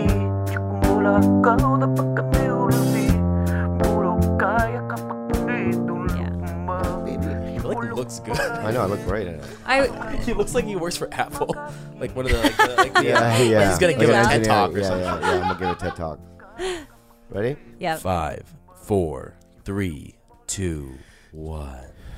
Looks good. I know, I look great in it. He looks like he works for Apple. Like one of the yeah. He's gonna give a TED talk or something. Yeah, I'm gonna give a TED talk. Ready? Yeah. 5, 4, 3, 2, 1.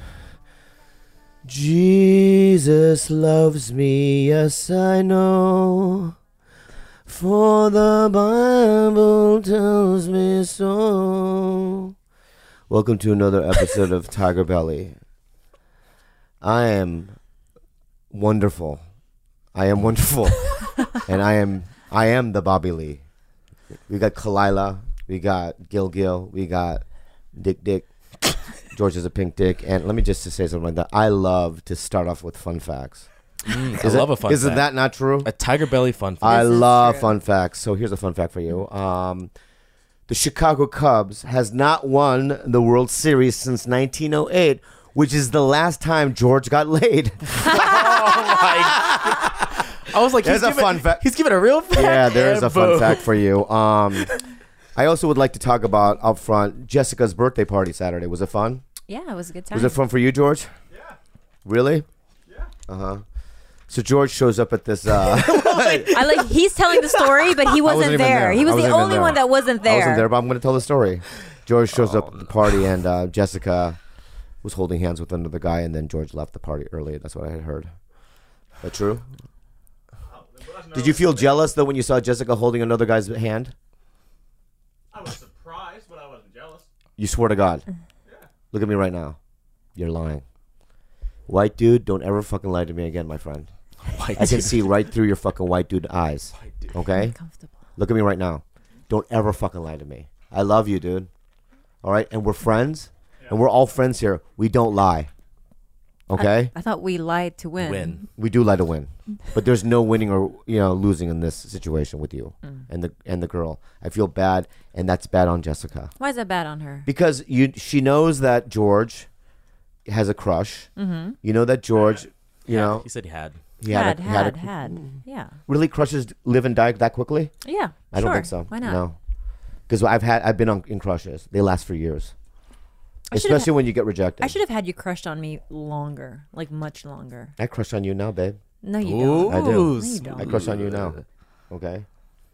Jesus loves me, yes I know, for the Bible tells me so. Welcome to another episode of Tiger Belly. I am wonderful. And I am the Bobby Lee. We got Kalila, we got Gil, we got Dick. George is a pink dick. And let me just say something like that. I love to start off with fun facts. I love a fun fact. Isn't that not true? A Tiger Belly fun fact. I love fun facts. So here's a fun fact for you. The Chicago Cubs has not won the World Series since 1908, which is the last time George got laid. I was like, there's a fun fact. He's giving a real fact. Yeah, there's a fun fact for you. I also would like to talk about up front Jessica's birthday party Saturday. Was it fun? Yeah, it was a good time. Was it fun for you, George? Yeah. Really? Yeah. Uh-huh. So George shows up at this. He's telling the story, but he wasn't there. He was the only one that wasn't there. I wasn't there, but I'm going to tell the story. George shows up at the party, and Jessica was holding hands with another guy, and then George left the party early. That's what I had heard. Is that true? Did you feel jealous, though, when you saw Jessica holding another guy's hand? I was surprised, but I wasn't jealous. You swear to God. Yeah. Look at me right now. You're lying. White dude, don't ever fucking lie to me again, my friend. I can see right through your fucking white dude eyes. Okay? Uncomfortable. Look at me right now. Don't ever fucking lie to me. I love you, dude. All right? And we're friends. Yeah. And we're all friends here. We don't lie. Okay? I thought we lied to win. We do lie to win. But there's no winning or losing in this situation with you and the girl. I feel bad, and that's bad on Jessica. Why is that bad on her? Because she knows that George has a crush. Mm-hmm. You know that George, He said he had. Had. Yeah. Really, crushes live and die that quickly? Yeah. I don't think so. Why not? No. Because I've been in crushes. They last for years. Especially when you get rejected. I should have had you crushed on me longer, like much longer. I crush on you now, babe. No, you don't. I do. No, you don't. I crush on you now. Okay.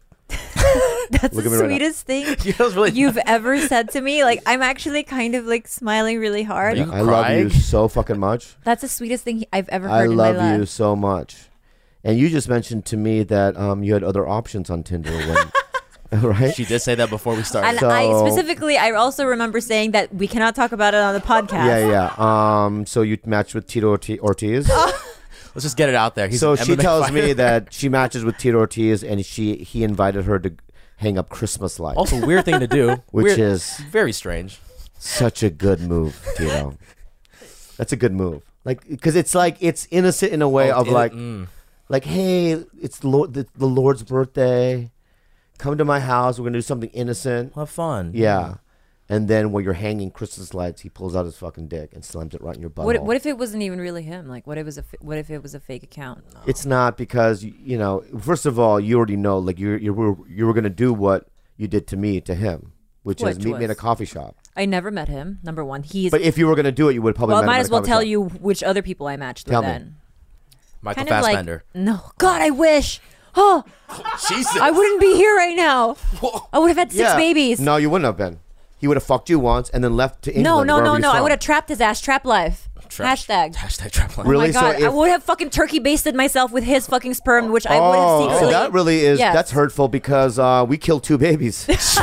That's Look the at me right sweetest thing really you've ever said to me. Like, I'm actually kind of like smiling really hard. You I love crying? you so fucking much. That's the sweetest thing I've ever heard I in my life. love you so much. And you just mentioned to me that you had other options on Tinder when right? She did say that before we started. And I also remember saying that we cannot talk about it on the podcast. Yeah. So you matched with Tito Ortiz. Let's just get it out there. He's So an she MMA tells fighter. me that she matches with Tito Ortiz, and he invited her to hang up Christmas lights. Also, weird thing to do. Which is very strange. Such a good move, Tito. That's a good move. Like, because it's innocent in a way like, hey, it's the Lord's birthday. Come to my house. We're gonna do something innocent. Have fun. Yeah. And then when you're hanging Christmas lights, he pulls out his fucking dick and slams it right in your butt. What if it wasn't even really him? Like, what if it was a fake account? No. It's not, because first of all, you already know, like you were gonna do what you did to me to him, which is meet me in a coffee shop. I never met him. Number one, But if you were gonna do it, you would probably. Well, I might as well tell you which other people I matched with then. Michael kind Fassbender. No, God, I wish. Oh, Jesus! I wouldn't be here right now. I would have had 6 babies. No, you wouldn't have been. He would have fucked you once and then left to England. No. I would have trapped his ass. Trap life. Hashtag trap life. Really? Oh my God, So I would have fucking turkey basted myself with his fucking sperm, which I would have secretly. So that really is that's hurtful, because we killed 2 babies.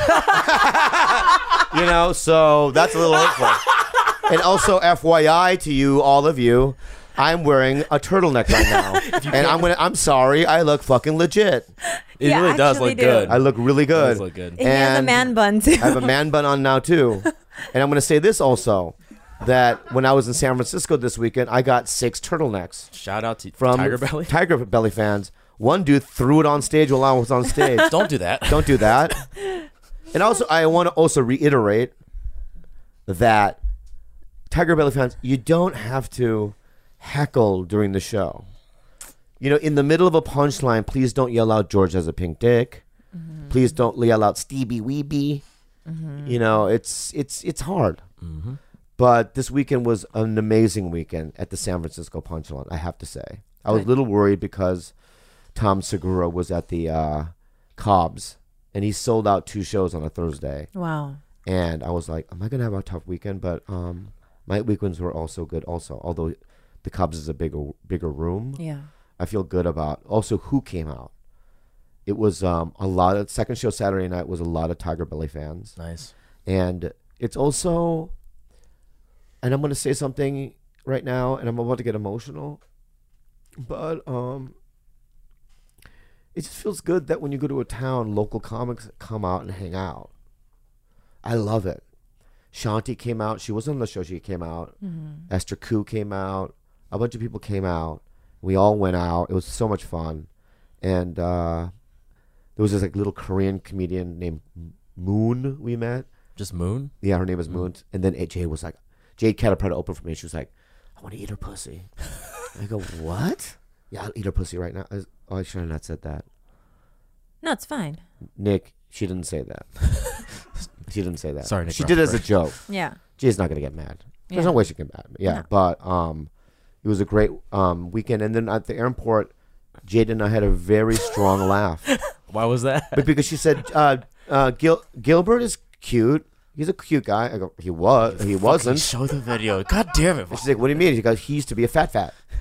So that's a little hurtful. And also, FYI to you, all of you, I'm wearing a turtleneck right now, and I'm sorry, I look fucking legit. It really does look good. I look really good. It does look good. And he has a man bun too. I have a man bun on now too, and I'm going to say this also, that when I was in San Francisco this weekend, I got 6 turtlenecks. Shout out to from Tiger Belly. Tiger Belly fans. One dude threw it on stage while I was on stage. Don't do that. Don't do that. And also, I want to also reiterate that Tiger Belly fans, you don't have to heckle during the show. In the middle of a punchline, please don't yell out George has a pink dick. Please don't yell out Stevie Weeby. You know, it's hard. But this weekend was an amazing weekend at the San Francisco Punchline, I have to say. I was a little worried because Tom Segura was at the Cobb's, and he sold out 2 shows on a Thursday. Wow. And I was like, am I going to have a tough weekend? But my weekends were also good also, although the Cobb's is a bigger room. Yeah. I feel good about also who came out. It was a lot of second show Saturday night was a lot of Tiger Belly fans. Nice. And it's also, and I'm going to say something right now, and I'm about to get emotional, but it just feels good that when you go to a town, local comics come out and hang out. I love it. Shanti came out. She wasn't on the show. She came out. Esther Koo came out. A bunch of people came out. We all went out. It was so much fun. And there was this like little Korean comedian named Moon we met. Just Moon? Yeah, her name is Moon. And then Jade was like, Jade Catapult opened for me. She was like, I want to eat her pussy. I go, what? Yeah, I'll eat her pussy right now. I should have not said that. No, it's fine. Nick, she didn't say that. She didn't say that. Sorry, Nick. She did it as a joke. Yeah. Jade's not going to get mad. There's Yeah. no way she can get mad. Yeah, No. but it was a great weekend. And then at the airport, Jade and I had a very strong laugh. Why was that? But because she said, Gilbert is cute. He's a cute guy. I go, he wasn't. Show the video. God damn it. And she's like, what do you mean? She goes, he used to be a fat.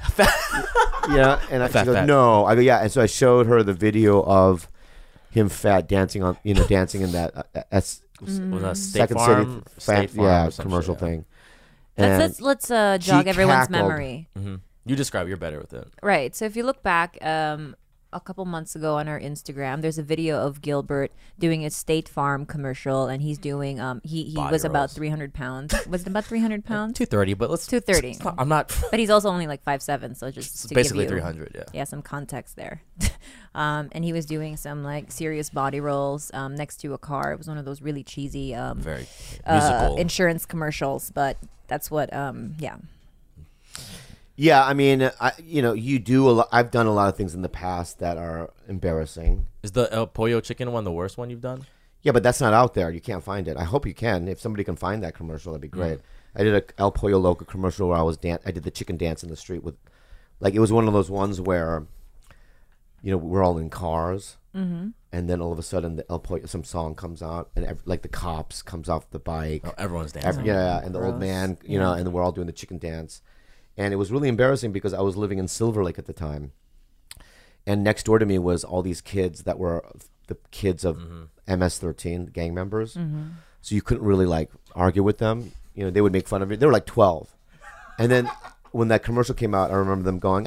Yeah, and she goes, fat. no. I go, yeah. And so I showed her the video of him fat dancing on, dancing in that Was that State Second Farm? City, State Farm yeah, or some commercial shit, yeah. thing. Let's jog she everyone's cackled. memory. You describe. You're better with it. Right. So if you look back a couple months ago on our Instagram, there's a video of Gilbert doing a State Farm commercial, and he's doing he Body was about rolls. 300 pounds. Was it about 300 pounds? 230, but let's 230. I'm not. But he's also only like 5'7", so just It's to basically give you, 300. Yeah. some context there. And he was doing some like serious body rolls next to a car. It was one of those really cheesy Very musical. insurance commercials, but that's what yeah. Yeah, I mean, you do a lot. I've done a lot of things in the past that are embarrassing. Is the El Pollo Chicken one the worst one you've done? Yeah, but that's not out there. You can't find it. I hope you can. If somebody can find that commercial, that'd be great. I did a El Pollo Loco commercial where I did the chicken dance in the street with, like, it was one of those ones where, we're all in cars, and then all of a sudden the El Pollo, some song comes out, and like the cops comes off the bike. Oh, everyone's dancing. Yeah, and the old man, and we're all doing the chicken dance. And it was really embarrassing because I was living in Silver Lake at the time. And next door to me was all these kids that were the kids of MS-13, gang members. So you couldn't really, like, argue with them. They would make fun of you. They were like 12. And then when that commercial came out, I remember them going,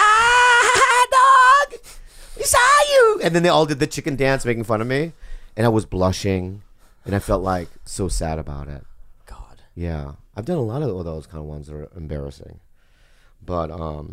dog! We saw you! And then they all did the chicken dance making fun of me. And I was blushing. And I felt, like, so sad about it. God. Yeah. I've done a lot of those kind of ones that are embarrassing. But,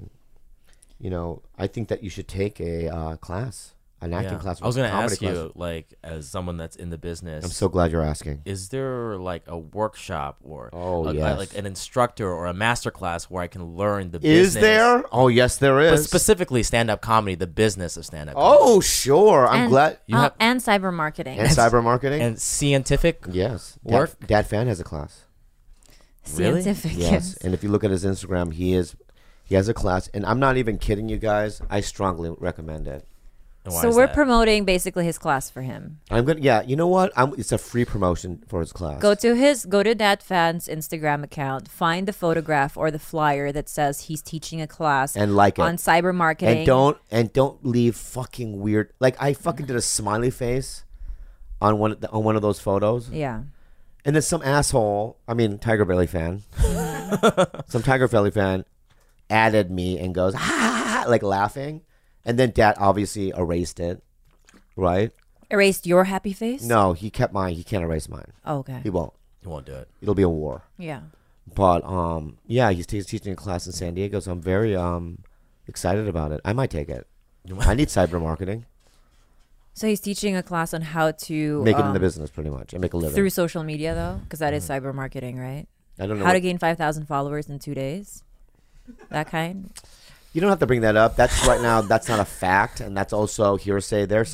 I think that you should take a class, an acting class. I was going to comedy ask class. you, like, as someone that's in the business. I'm so glad you're asking. Is there like a workshop or yes. like an instructor or a master class where I can learn the business? Is there? Oh, yes, there But is. specifically stand-up comedy, the business of stand-up comedy. Oh, sure. I'm glad. And cyber marketing. And cyber marketing? And scientific Yes. work? Dad Fan has a class. Really? Scientific. Yes. And if you look at his Instagram, he has a class. And I'm not even kidding you guys. I strongly recommend it. And why So is we're that? promoting basically his class for him. I'm good. Yeah. You know what? It's a free promotion for his class. Go to Dad Fan's Instagram account, find the photograph or the flyer that says he's teaching a class And like it. on cyber marketing. And don't leave fucking weird. Like I fucking did a smiley face on one of those photos. Yeah. And then some asshole, Tiger Belly fan, some Tiger Belly fan added me and goes, ha, ha, ha, like laughing. And then Dad obviously erased it, right? Erased your happy face? No, he kept mine. He can't erase mine. Oh, okay. He won't. You won't do it. It'll be a war. Yeah. But, he's teaching a class in San Diego, so I'm very excited about it. I might take it. I need cyber marketing. So he's teaching a class on how to Make it in the business, pretty much, and make a living. through social media, though, because that is cyber marketing, right? I don't know. How to gain 5,000 followers in 2 days. That kind. You don't have to bring that up. That's right now. That's not a fact, and that's also hearsay. Their say.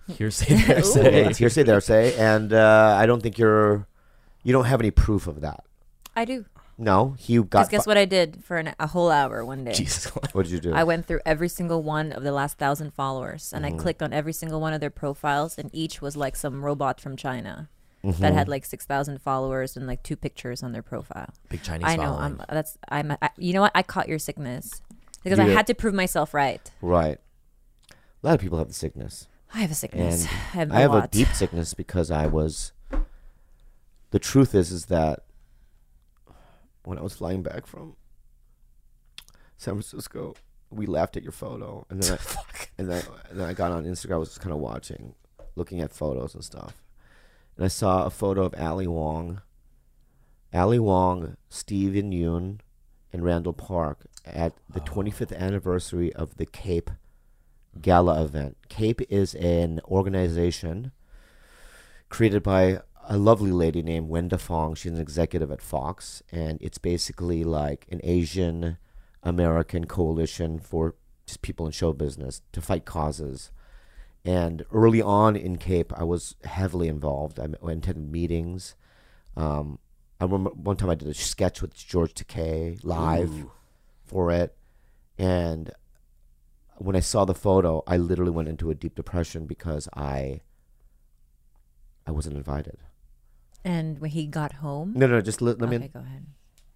Hearsay, Yeah, hearsay. it's hearsay, thearsay, and I don't think you don't have any proof of that. I do. No, you Because got. guess what I did for a whole hour one day? Jesus Christ. What did you do? I went through every single one of the last 1,000 followers, and Mm-hmm. I clicked on every single one of their profiles, and each was like some robot from China Mm-hmm. that had like 6,000 followers and like 2 pictures on their profile. Big Chinese I know. following. You know what? I caught your sickness because You I did. had to prove myself right. Right. A lot of people have the sickness. I have a sickness. And I have, a deep sickness because I was. The truth is that when I was flying back from San Francisco, we laughed at your photo, and then and then I got on Instagram. I was just kind of watching, looking at photos and stuff, and I saw a photo of Ali Wong, Steven Yeun, and Randall Park at the 25th anniversary of the Cape Gala event. Cape is an organization created by a lovely lady named Wenda Fong. She's an executive at Fox, and it's basically like an Asian American coalition for just people in show business to fight causes. And early on in Cape, I was heavily involved. I attended meetings. I remember one time I did a sketch with George Takei live for it, and when I saw the photo, I literally went into a deep depression because I wasn't invited. And when he got home. No, just let me. Okay, go ahead.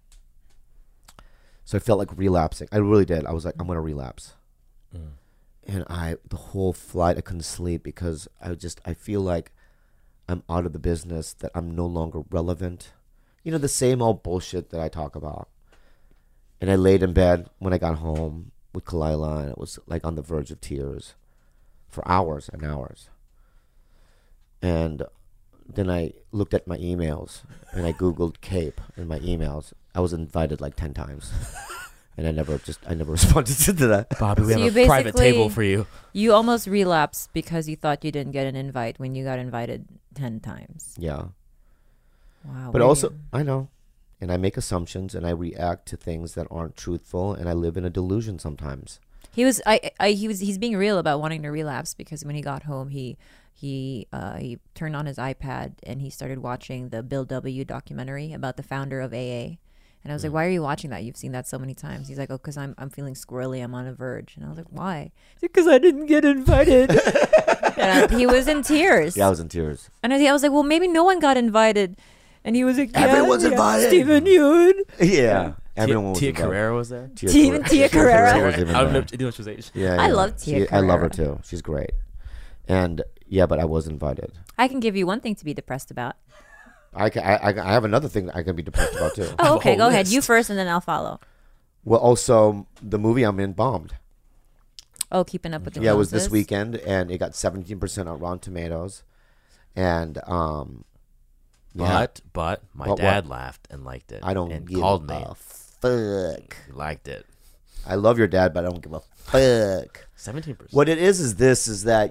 So I felt like relapsing. I really did. I was like, I'm gonna relapse. And the whole flight, I couldn't sleep because I feel like I'm out of the business, that I'm no longer relevant. You know, the same old bullshit that I talk about. And I laid in bed when I got home with Kalila, and it was like on the verge of tears for hours and hours. And then I looked at my emails, and I Googled Cape in my emails. I was invited like 10 times. And I never responded to that. Bobby, we So have you a private basically- table for you. You almost relapsed because you thought you didn't get an invite when you got invited 10 times. Yeah. Wow. But were also, you- I know. And I make assumptions, and I react to things that aren't truthful, and I live in a delusion sometimes. he's being real about wanting to relapse because when he got home, he turned on his iPad and he started watching the Bill W. documentary about the founder of AA. And I was like, why are you watching that? You've seen that so many times. He's like, oh, because I'm feeling squirrely. I'm on a verge. And I was like, why? Because I didn't get invited. And he was in tears. Yeah, I was in tears. And I was like, well, maybe no one got invited. And he was like, Everyone's invited. Stephen Yoon. Yeah. Everyone was Tia invited. Carrera was there. Tia Carrera. was even I don't know there. if she was Asian. Yeah, I yeah. love Tia I love her Carrera. too. She's great. And yeah, but I was invited. I can give you one thing to be depressed about. I have another thing that I can be depressed about too. Oh, okay. whole Go ahead. list. You first, and then I'll follow. Well, also the movie I'm in bombed. Oh, Keeping Up with the Yeah, it was Joneses. this weekend, and it got 17% on Rotten Tomatoes, and yeah, But my What? dad laughed and liked it. I don't and give called me. a fuck. He liked it. I love your dad, but I don't give a fuck. 17%. What it is that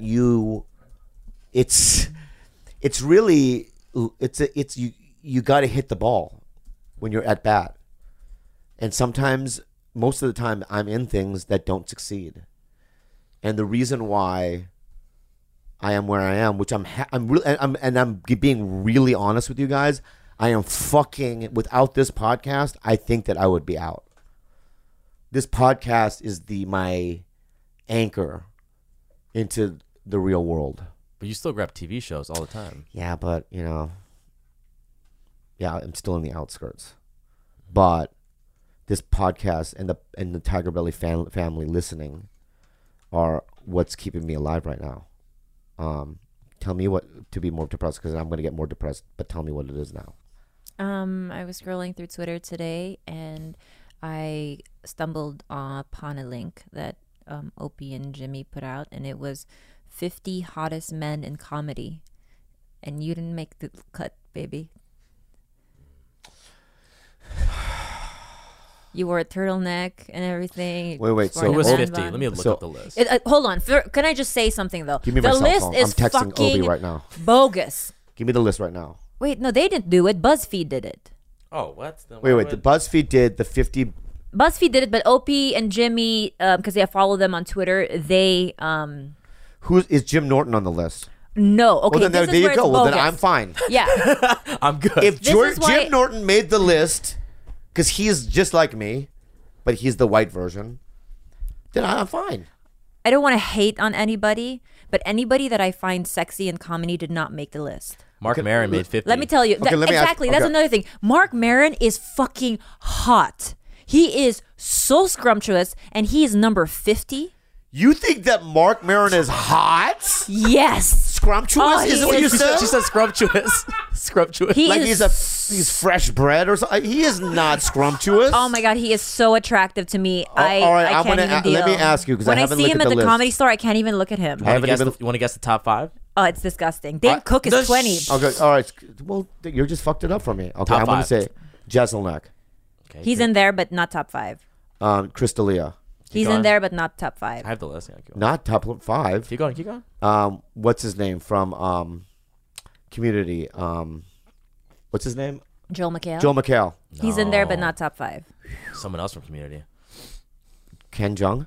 it's really you got to hit the ball when you're at bat, and sometimes, most of the time, I'm in things that don't succeed, and the reason why I am where I am, which I'm being really honest with you guys, I am fucking, without this podcast, I think that I would be out. This podcast is my anchor into the real world. But you still grab TV shows all the time. Yeah, but I'm still in the outskirts. But this podcast and the Tiger Belly family listening are what's keeping me alive right now. Tell me what to be more depressed, because I'm going to get more depressed. But tell me what it is now. I was scrolling through Twitter today, and I stumbled upon a link that Opie and Jimmy put out, and it was 50 hottest men in comedy, and you didn't make the cut, baby. You wore a turtleneck and everything. Wait, Wore so It a was man 50. bun. Let me look So- up the list. Hold on. Can I just say something though? Give me the my cell list phone. is I'm texting fucking Obi right now. bogus. Give me the list right now. Wait, no, they didn't do it. BuzzFeed did it. Oh, what? Then Wait. why The would- BuzzFeed did the 50. BuzzFeed did it, but Opie and Jimmy, because I follow them on Twitter, they Is Jim Norton on the list? No. Okay. Well, then this there is you where go. it's Well, then bogus. I'm fine. Yeah. I'm good. If This is why- Jim Norton made the list, because he's just like me, but he's the white version, then I'm fine. I don't want to hate on anybody, but anybody that I find sexy in comedy did not make the list. Mark Maron made 50. Let me tell you. Okay, let me ask- exactly. That's okay. another thing. Mark Maron is fucking hot. He is so scrumptious, and he is number 50. You think that Mark Maron is hot? Yes. Scrumptious? Oh, is he it what you is- said? She said scrumptious. Scrumptious. He Like is. he's fresh bread or something. He is not scrumptious. Oh my god, he is so attractive to me. all right, I I'm can't gonna even deal. let me ask you, 'cause I when I haven't see looked him at at the the list. comedy store, I can't even look at him. I haven't even- You want to guess the top 5? Oh, it's disgusting. Dane Cook is 20. Okay, all right. Well, you just fucked it up for me. Okay, Top I'm going to five. say Jeselnik, Okay, He's in there, but not top 5. Chris D'Elia. He's going. in there, but not top 5. I have the list. Yeah, keep going. Not top 5. Keep going. Keep going. What's his name from Community? What's his name? Joel McHale. Joe McHale. He's in there, but No. not top 5. Someone else from Community. Ken Jeong.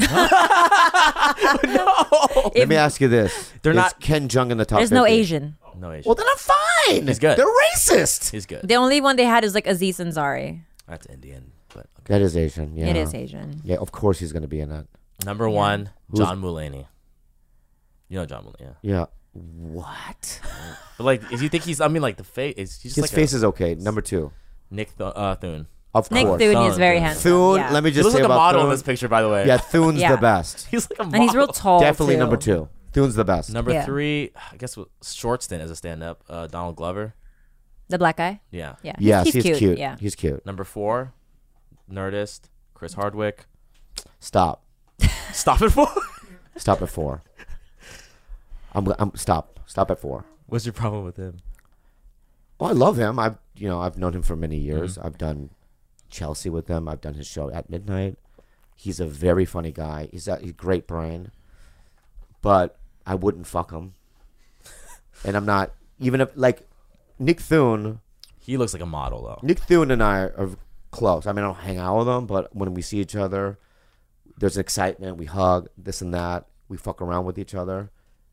If- Let me ask you this: They're Is not- Ken Jeong in the top? There's no 50? Asian. No Asian. Well, then I'm fine. He's good. They're racist. He's good. The only one they had is like Aziz Ansari. That's Indian. But okay. That is Asian. Yeah, It is Asian. Yeah, of course he's going to be in it. Number 1, John Mulaney. You know John Mulaney, yeah. Yeah. What? But like, if you think he's, I mean, like the face, he's just His like face is okay. Number 2, Nick Thune. of Nick course. Thune is very Thune. handsome. Thune. Yeah. Let me He just looks say like a about model in Thune. this picture, by the way. Yeah, Thune's Yeah. the best. He's like a model. And he's real tall. Definitely too. number 2. Thune's the best. Number Yeah. 3, I guess, short stint as a stand-up, Donald Glover. The black guy. Yeah. Yeah. Yes, he's cute. Yeah. He's cute. Number 4, Nerdist, Chris Hardwick. Stop. Stop at 4. Stop at 4. I'm stop. Stop at 4. What's your problem with him? Oh, I love him. I've known him for many years. Mm-hmm. I've done Chelsea with him. I've done his show at midnight. He's a very funny guy. He's a great brain, but I wouldn't fuck him. And I'm not even if like Nick Thune. He looks like a model though. Nick Thune and I are close. I mean, I don't hang out with him, but when we see each other, there's excitement. We hug, this and that. We fuck around with each other.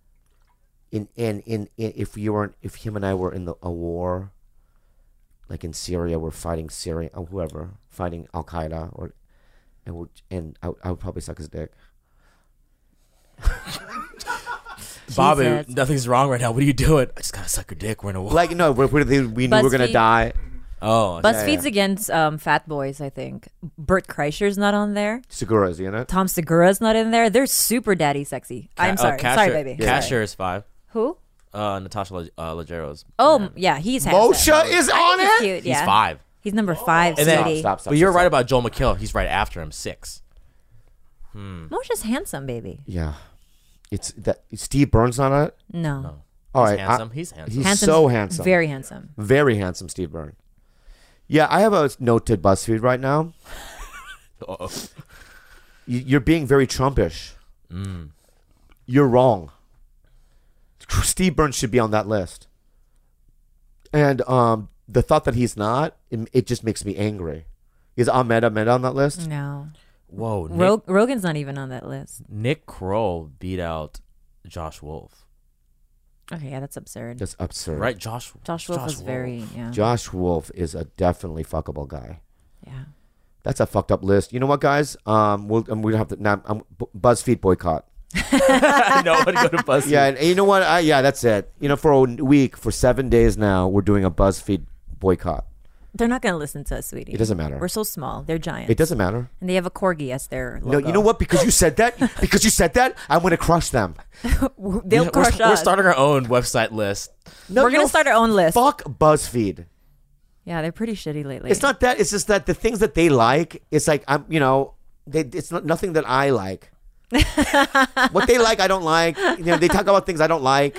If him and I were in a war, like in Syria, we're fighting Syria or whoever, fighting Al Qaeda, I would probably suck his dick. Bobby, Jesus. nothing's wrong right now. What are you doing? I just gotta suck your dick. We're in a war. Like no, we knew we were gonna BuzzFeed. die. Oh, BuzzFeed's against Fat Boys, I think. Bert Kreischer's not on there. Segura is he in it? Tom Segura's not in there. They're super daddy sexy. I'm sorry. Sorry, baby. Cashier is 5. Who? Natasha Leggeri's. Oh, yeah, he's handsome. Moshe is on He's it. cute, He's yeah. 5. He's number 5, And then- sweetie. Stop. But you're right about Joel McHale. He's right after him, 6. Moshe's handsome, baby. Yeah, it's that Steve Burns on it. No. No. All He's right, handsome. He's handsome. He's Handsome's so handsome. Very handsome. Very handsome, Steve Byrne. Yeah, I have a note to BuzzFeed right now. Uh-oh. You're being very Trumpish. You're wrong. Steve Byrne should be on that list. And the thought that he's not, it just makes me angry. Is Ahmed on that list? No. Whoa. Nick, Rogan's not even on that list. Nick Kroll beat out Josh Wolf. Okay, yeah, that's absurd. That's absurd. Right? Josh Josh Wolf is very, yeah. Josh Wolf is a definitely fuckable guy. Yeah. That's a fucked up list. You know what, guys? We'll have to now. BuzzFeed boycott. Nobody go to BuzzFeed. Yeah, and you know what? Yeah, that's it. For a week, for 7 days now, we're doing a BuzzFeed boycott. They're not going to listen to us, sweetie. It doesn't matter. We're so small. They're giants. It doesn't matter. And they have a corgi as their No, logo. you know what? Because you said that, I'm going to crush them. They'll crush We're us. starting our own website list. No, We're going to start our own list. Fuck BuzzFeed. Yeah, they're pretty shitty lately. It's not that. It's just that the things that they like, it's like it's not nothing that I like. What they like, I don't like. They talk about things I don't like.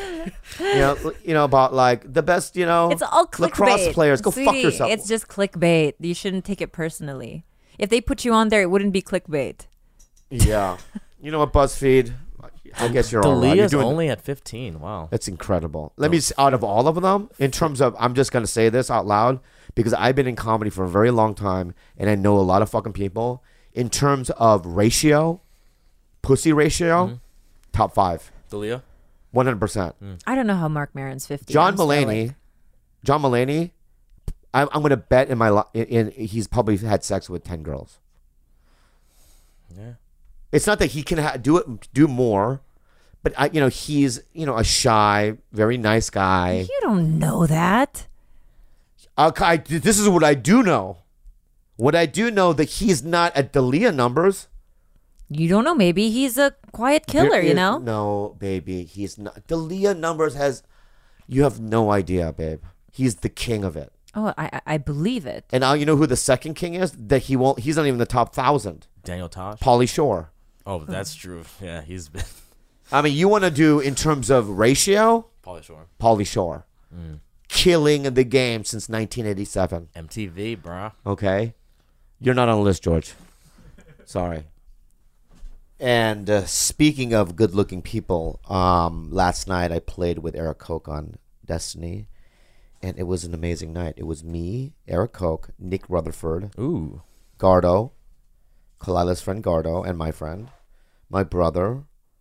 About like the best. It's all clickbait. lacrosse players. Go fuck Sweetie, yourself. It's just clickbait. You shouldn't take it personally. If they put you on there, it wouldn't be clickbait. Yeah. You know what, BuzzFeed? I guess you're all right. You're Dalia's doing. only at 15. Wow. That's incredible. Let me, out of all of them, in terms of, I'm just going to say this out loud because I've been in comedy for a very long time and I know a lot of fucking people. In terms of ratio, pussy ratio, top 5. Dalia? 100%. I don't know how Mark Maron's 50. John I'm still like- Mulaney, I'm going to bet he's probably had sex with 10 girls. Yeah. It's not that he can do more, but he's a shy, very nice guy. You don't know that. This is what I do know. What I do know that he's not at Dalia numbers. You don't know. Maybe he's a quiet killer, you know? No, baby. He's not. Dalia numbers has... You have no idea, babe. He's the king of it. Oh, I believe it. And now you know who the second king is? That he won't... He's not even in the top 1,000. Daniel Tosh? Pauly Shore. Oh, that's true. Yeah, he's been... I mean, you want to do in terms of ratio? Pauly Shore. Pauly Shore. Killing the game since 1987. MTV, bro. Okay? You're not on the list, George. Sorry. And speaking of good-looking people, last night I played with Eric Koch on Destiny, and it was an amazing night. It was me, Eric Koch, Nick Rutherford, Ooh. Gardo, Kalila's friend Gardo, and my friend, my brother,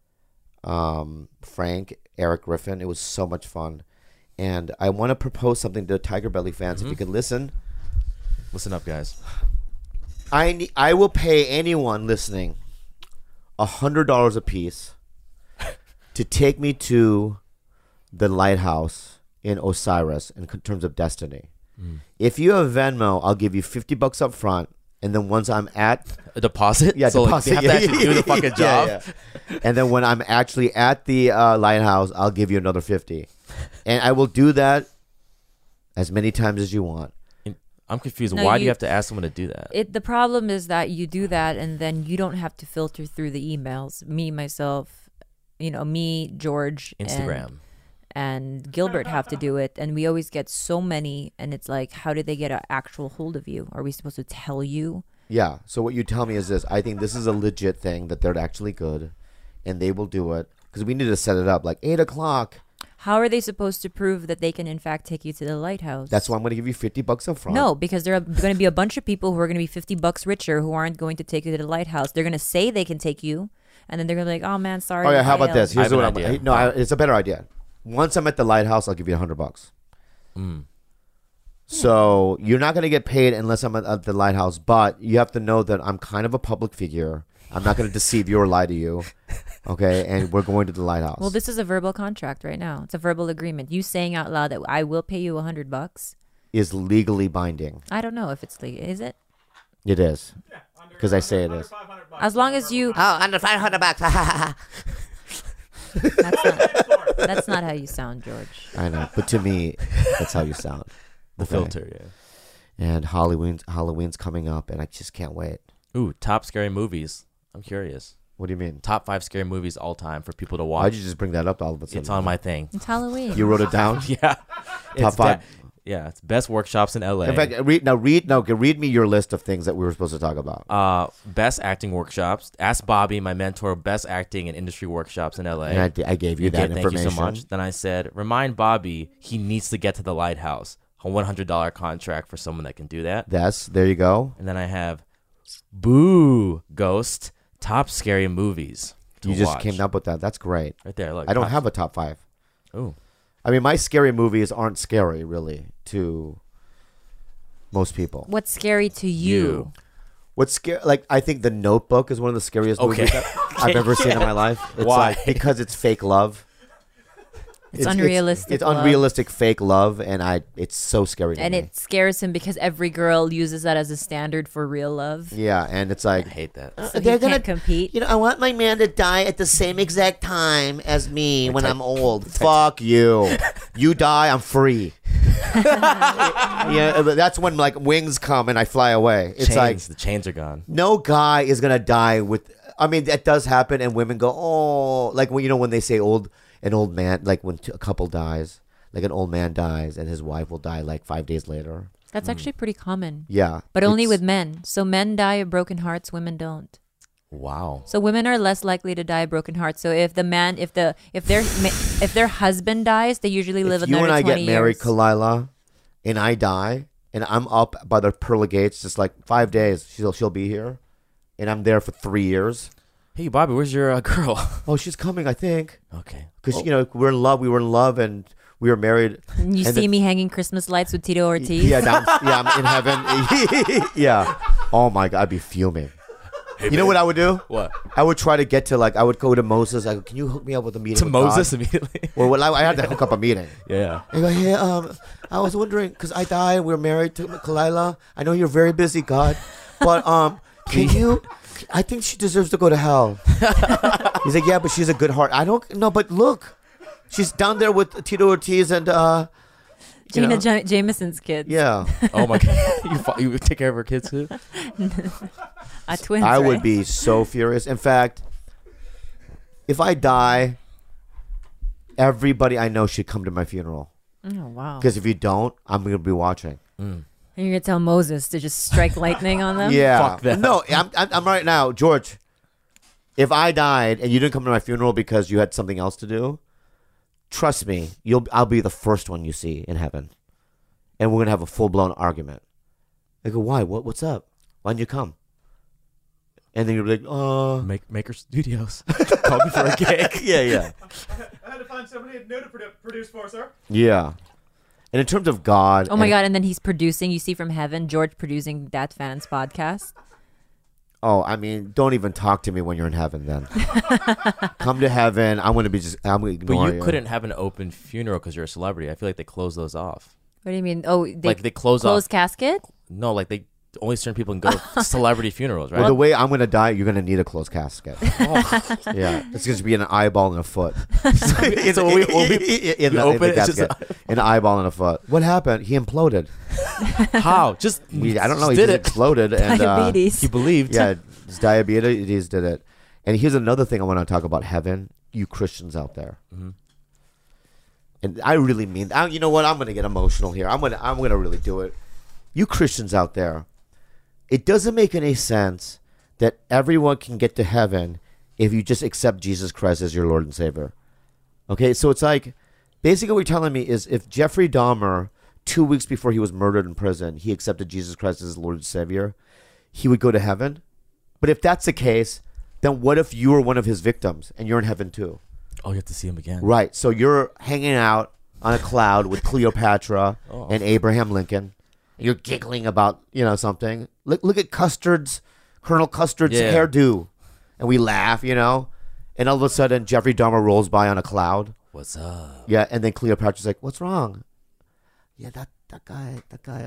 Frank, Eric Griffin. It was so much fun. And I want to propose something to Tiger Belly fans. If you could listen. Listen up, guys. I will pay anyone listening $100 a piece to take me to the lighthouse in Osiris in terms of Destiny. If you have Venmo, I'll give you $50 up front, and then once I'm at A deposit? Yeah, so deposit. Like, they have to actually do the fucking job? Yeah. And then when I'm actually at the lighthouse, I'll give you another 50, and I will do that as many times as you want. I'm confused. No, Why do you have to ask someone to do that? The problem is that you do that and then you don't have to filter through the emails. Me, myself, me, George, Instagram. and Gilbert have to do it. And we always get so many. And it's like, how do they get an actual hold of you? Are we supposed to tell you? Yeah. So what you tell me is this. I think this is a legit thing that they're actually good, and they will do it because we need to set it up like 8 o'clock. How are they supposed to prove that they can, in fact, take you to the lighthouse? That's why I'm going to give you $50 up front. No, because there are going to be a bunch of people who are going to be $50 richer who aren't going to take you to the lighthouse. They're going to say they can take you, and then they're going to be like, "Oh man, sorry." Oh yeah. How about this? I Here's have what an idea. it's a better idea. Once I'm at the lighthouse, I'll give you $100. So you're not going to get paid unless I'm at the lighthouse, but you have to know that I'm kind of a public figure. I'm not going to deceive you or lie to you. Okay, and we're going to the lighthouse. Well, this is a verbal contract right now. It's a verbal agreement. You saying out loud that I will pay you $100. is legally binding. I don't know if it's legal. Is it? It is. Yeah, 'Cause I say it is. $500. As long as you. Oh, under $500. That's not how you sound, George. I know, but to me, that's how you sound. The Okay. filter, yeah. And Halloween's coming up, and I just can't wait. Ooh, top scary movies. I'm curious. What do you mean? Top 5 scary movies all time for people to watch. Why'd you just bring that up all of a sudden? It's on my thing. It's Halloween. You wrote it down. Yeah. Top 5. Yeah, it's best workshops in LA. In fact, read me your list of things that we were supposed to talk about. Best acting workshops. Ask Bobby, my mentor, best acting and industry workshops in LA. And I gave you that Thank information. you so much. Then I said, remind Bobby he needs to get to the lighthouse. A $100 contract for someone that can do that. There you go. And then I have Boo Ghost, top scary movies to You just watch. came up with that. That's great. Right there. Look, I don't have a top 5. Oh, I mean, my scary movies aren't scary, really, to most people. What's scary to you? What's scary? Like, I think The Notebook is one of the scariest movies that I've ever seen in my life. It's Why? like, because it's fake love. It's unrealistic. It's love. unrealistic fake love, and it's so scary to And me. it scares him because every girl uses that as a standard for real love. Yeah, and it's I like, hate that. So he can't compete. I want my man to die at the same exact time as me when I'm old. Fuck you. You die, I'm free. Yeah, but that's when like wings come and I fly away. It's like the chains are gone. no guy is gonna die with. I mean, that does happen, and women go, oh, like when they say an old man, like when a couple dies, like an old man dies and his wife will die like 5 days later. That's actually pretty common. Yeah, But only it's- with men. So men die of broken hearts, women don't. Wow. So women are less likely to die of broken hearts. So if their husband dies, they usually live If you another and I 20 get married, years. Kalila, and I die, and I'm up by the pearly gates, just like 5 days, she'll be here, and I'm there for 3 years. Hey, Bobby, where's your girl? Oh, she's coming, I think. Okay. Because, we're in love. We were in love and we were married. You And see then- me hanging Christmas lights with Tito Ortiz. Yeah, I'm in heaven. Yeah. Oh, my God. I'd be fuming. You know what I would do? What? I would try to get to, I would go to Moses. I go, can you hook me up with a meeting To with Moses God? immediately. Well, I had to hook up a meeting. Yeah. I go, hey, I was wondering, because I died, we were married to Kalila. I know you're very busy, God, but can you? I think she deserves to go to hell. He's like, yeah, but she's a good heart. I don't know, but look, she's down there with Tito Ortiz and Gina Jameson's kids. yeah. Oh my God. You take care of her kids too? Twins. I would right? be so furious. In fact, if I die, everybody I know should come to my funeral. Oh wow. Because if you don't, I'm gonna be watching. And you're gonna tell Moses to just strike lightning on them. Yeah. Fuck that. No, I'm right now, George. If I died and you didn't come to my funeral because you had something else to do, trust me, I'll be the first one you see in heaven, and we're gonna have a full blown argument. I go, why? What's up? Why didn't you come? And then you're like, Maker Studios. Call me for a gig. yeah. I had to find somebody new to produce for, sir. Yeah. And in terms of God, Oh my God! And then he's producing. You see from heaven, George producing that fans podcast. Oh, I mean, don't even talk to me when you're in heaven. Then come to heaven. I'm gonna ignore But you couldn't have an open funeral because you're a celebrity. I feel like they close those off. What do you mean? Oh, they close close off. casket. No, they only certain people can go to celebrity funerals, right? Well, the way I'm gonna die, you're gonna need a closed casket. Yeah, it's gonna be an eyeball and a foot. So when we in the open it, it's just casket, an eyeball and a foot. What happened? He imploded. How? Just I don't know. He did just it. exploded, and Diabetes. He believed. yeah, his diabetes did it. And here's another thing I want to talk about: heaven. You Christians out there, and I really mean. You know what? I'm gonna get emotional here. I'm gonna really do it. You Christians out there. It doesn't make any sense that everyone can get to heaven if you just accept Jesus Christ as your Lord and Savior. Okay, so it's like, basically what you're telling me is if Jeffrey Dahmer, 2 weeks before he was murdered in prison, he accepted Jesus Christ as his Lord and Savior, he would go to heaven? But if that's the case, then what if you were one of his victims and you're in heaven too? Oh, you have to see him again. Right, so you're hanging out on a cloud with Cleopatra and Abraham Lincoln. You're giggling about, something. Look at Colonel Custard's hairdo. And we laugh, and all of a sudden Jeffrey Dahmer rolls by on a cloud. What's up? Yeah, and then Cleopatra's like, what's wrong? Yeah, that guy,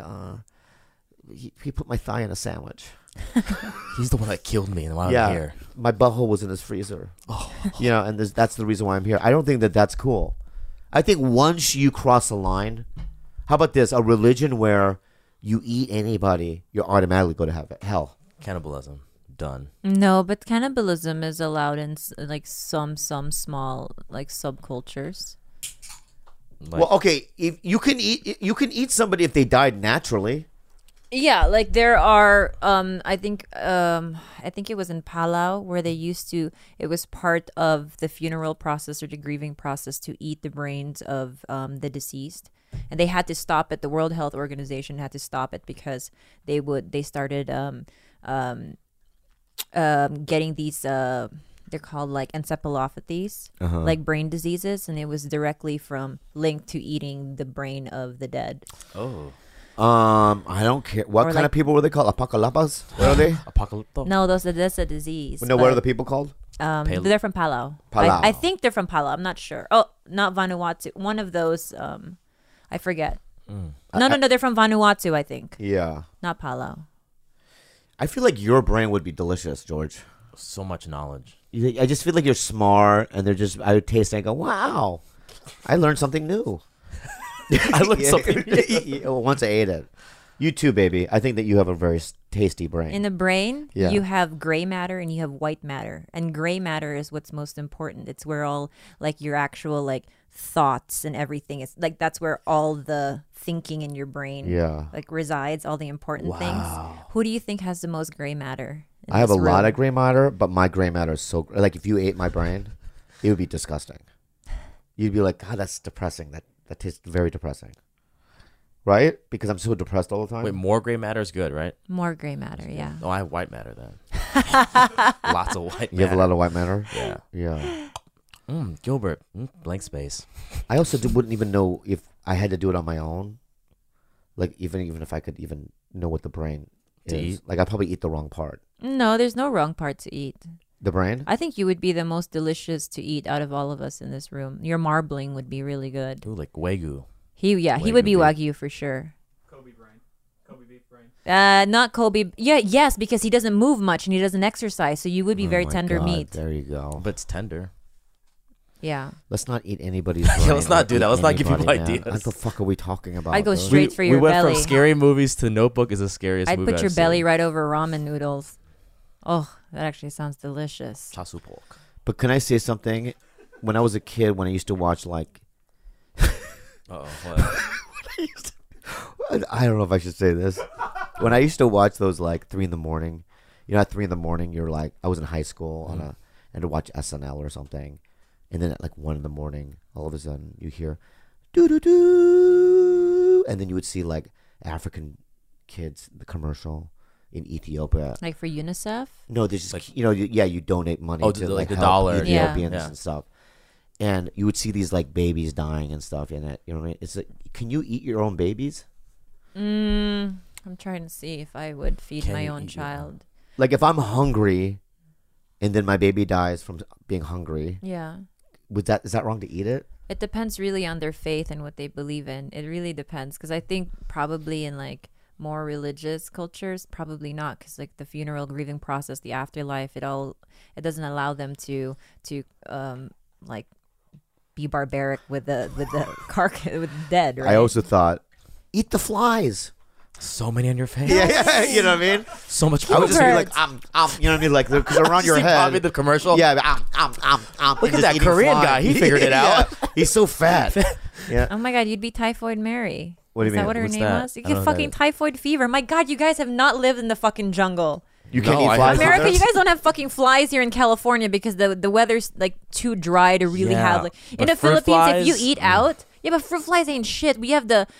he put my thigh in a sandwich. He's the one that killed me while I'm here. My butthole was in his freezer. And that's the reason why I'm here. I don't think that that's cool. I think once you cross a line, how about this? A religion where you eat anybody, you automatically go to hell. Cannibalism. Done. No, but cannibalism is allowed in some small subcultures. Well, okay, if you can eat somebody if they died naturally. Yeah, there are I think it was in Palau where it was part of the funeral process or the grieving process to eat the brains of the deceased. And they had to stop it. The World Health Organization had to stop it because they started getting these they're called encephalopathies, like brain diseases, and it was directly linked to eating the brain of the dead. Oh. I don't care. What kind of people were they called? Apocalypse? What are they? Apocalypto. No, that's a disease. No, what are the people called? They're from Palau. Palau. I think they're from Palau. I'm not sure. Oh, not Vanuatu. One of those. I forget. No, they're from Vanuatu, I think. Yeah. Not Palau. I feel like your brain would be delicious, George. So much knowledge. I just feel like you're smart, and I would taste it and go, wow, I learned something new. I learned something new. Once I ate it. You too, baby. I think that you have a very tasty brain. In the brain, Yeah. you have gray matter and you have white matter. And gray matter is what's most important. It's where all your actual thoughts and everything is that's where all the thinking in your brain resides, all the important things. Who do you think has the most gray matter? I have a lot of gray matter, but my gray matter is so if you ate my brain, it would be disgusting. You'd be like, God, that's depressing. That tastes very depressing. Right? Because I'm so depressed all the time. Wait, more gray matter is good, right? More gray matter, yeah. Oh, I have white matter then. Lots of white. You have a lot of white matter. Yeah. Yeah. Gilbert. Blank space. I also wouldn't even know if I had to do it on my own. Like even if I could even know what the brain To is. eat? Like I'd probably eat the wrong part. No, there's no wrong part to eat. The brain? I think you would be the most delicious to eat out of all of us in this room. Your marbling would be really good. Ooh, like Wagyu. He would be Wagyu Wagyu for sure. Kobe brain. Kobe beef brain. Not Kobe. Yeah, yes, because he doesn't move much and he doesn't exercise, so you would be Oh very my tender God, meat. There you go. But it's tender. Yeah. Let's not eat anybody's brain. Yeah, let's not do or that. eat Let's not give people anybody, man. ideas. What the fuck are we talking about? I'd go dude? straight for we your went belly. from scary movies to Notebook is the scariest I'd movie put your I've belly seen. right over ramen noodles. Oh, that actually sounds delicious. Chasu pork. But can I say something? When I was a kid, when I used to watch like Uh-oh. What? I don't know if I should say this. When I used to watch those like 3 a.m, at 3 a.m, you're like, I was in high school and to watch SNL or something, and then at like 1 a.m, all of a sudden you hear, doo doo doo, and then you would see like African kids, the commercial in Ethiopia. Like for UNICEF? No, there's just Like- you donate money Oh, to like like the help dollar. Yeah. Ethiopians Yeah. and stuff. And you would see these like babies dying and stuff in it. You know what I mean? It's like, can you eat your own babies? I'm trying to see if I would feed Can my you own eat your child. Like if I'm hungry, and then my baby dies from being hungry, Yeah. is that wrong to eat it? It depends really on their faith and what they believe in. It really depends, because I think probably in like more religious cultures, probably not, because like the funeral grieving process, the afterlife, it doesn't allow them to like be barbaric with the carcass with the dead. Right? I also thought, eat the flies. So many on your face. Yeah, you know what I mean? So much. I would just be Gilbert. like, you know what I mean? Like, because around your See Bobby head. the commercial. Yeah, Look at that Korean guy. He figured it out. He's so fat. Yeah. Oh my God, you'd be Typhoid Mary. What do you Is that mean? what her What's name that? was? You I don't get know what fucking that typhoid fever. My God, you guys have not lived in the fucking jungle. You can't No, eat I flies. haven't. America, either? you guys don't have fucking flies here in California because the weather's like too dry to really Yeah, have like in but the fruit Philippines if you flies, eat out. Yeah, but fruit flies ain't shit. We have the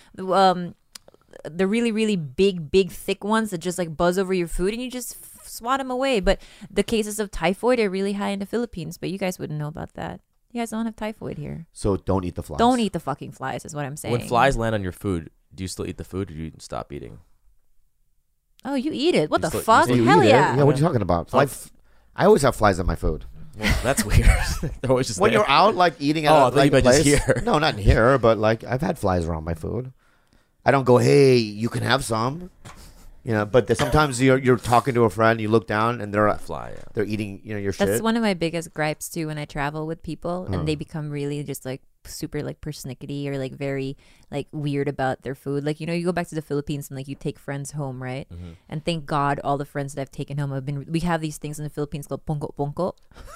really really big thick ones that just like buzz over your food and you just swat them away. But the cases of typhoid are really high in the Philippines, but you guys wouldn't know about that. You guys don't have typhoid here. So don't eat the flies. Don't eat the fucking flies is what I'm saying. When flies land on your food, do you still eat the food or do you stop eating? Oh, you eat it. What You the still- you fuck? still You Hell eat it? yeah. Yeah, what are you talking about? I always have flies in my food. Well, that's weird. They're always just When there. you're out, like eating at Oh, I a thought you like, meant just place. here. No, not in here, but like I've had flies around my food. I don't go, hey, you can have some. You know, but sometimes you're talking to a friend, you look down, and fly. Yeah. they're eating, your That's shit. one of my biggest gripes too when I travel with people Uh. and they become really just like super like persnickety or like very like weird about their food. Like, you know, you go back to the Philippines and like you take friends home, right? Mm-hmm. And thank God all the friends that I've taken home have been, we have these things in the Philippines called ponko ponko.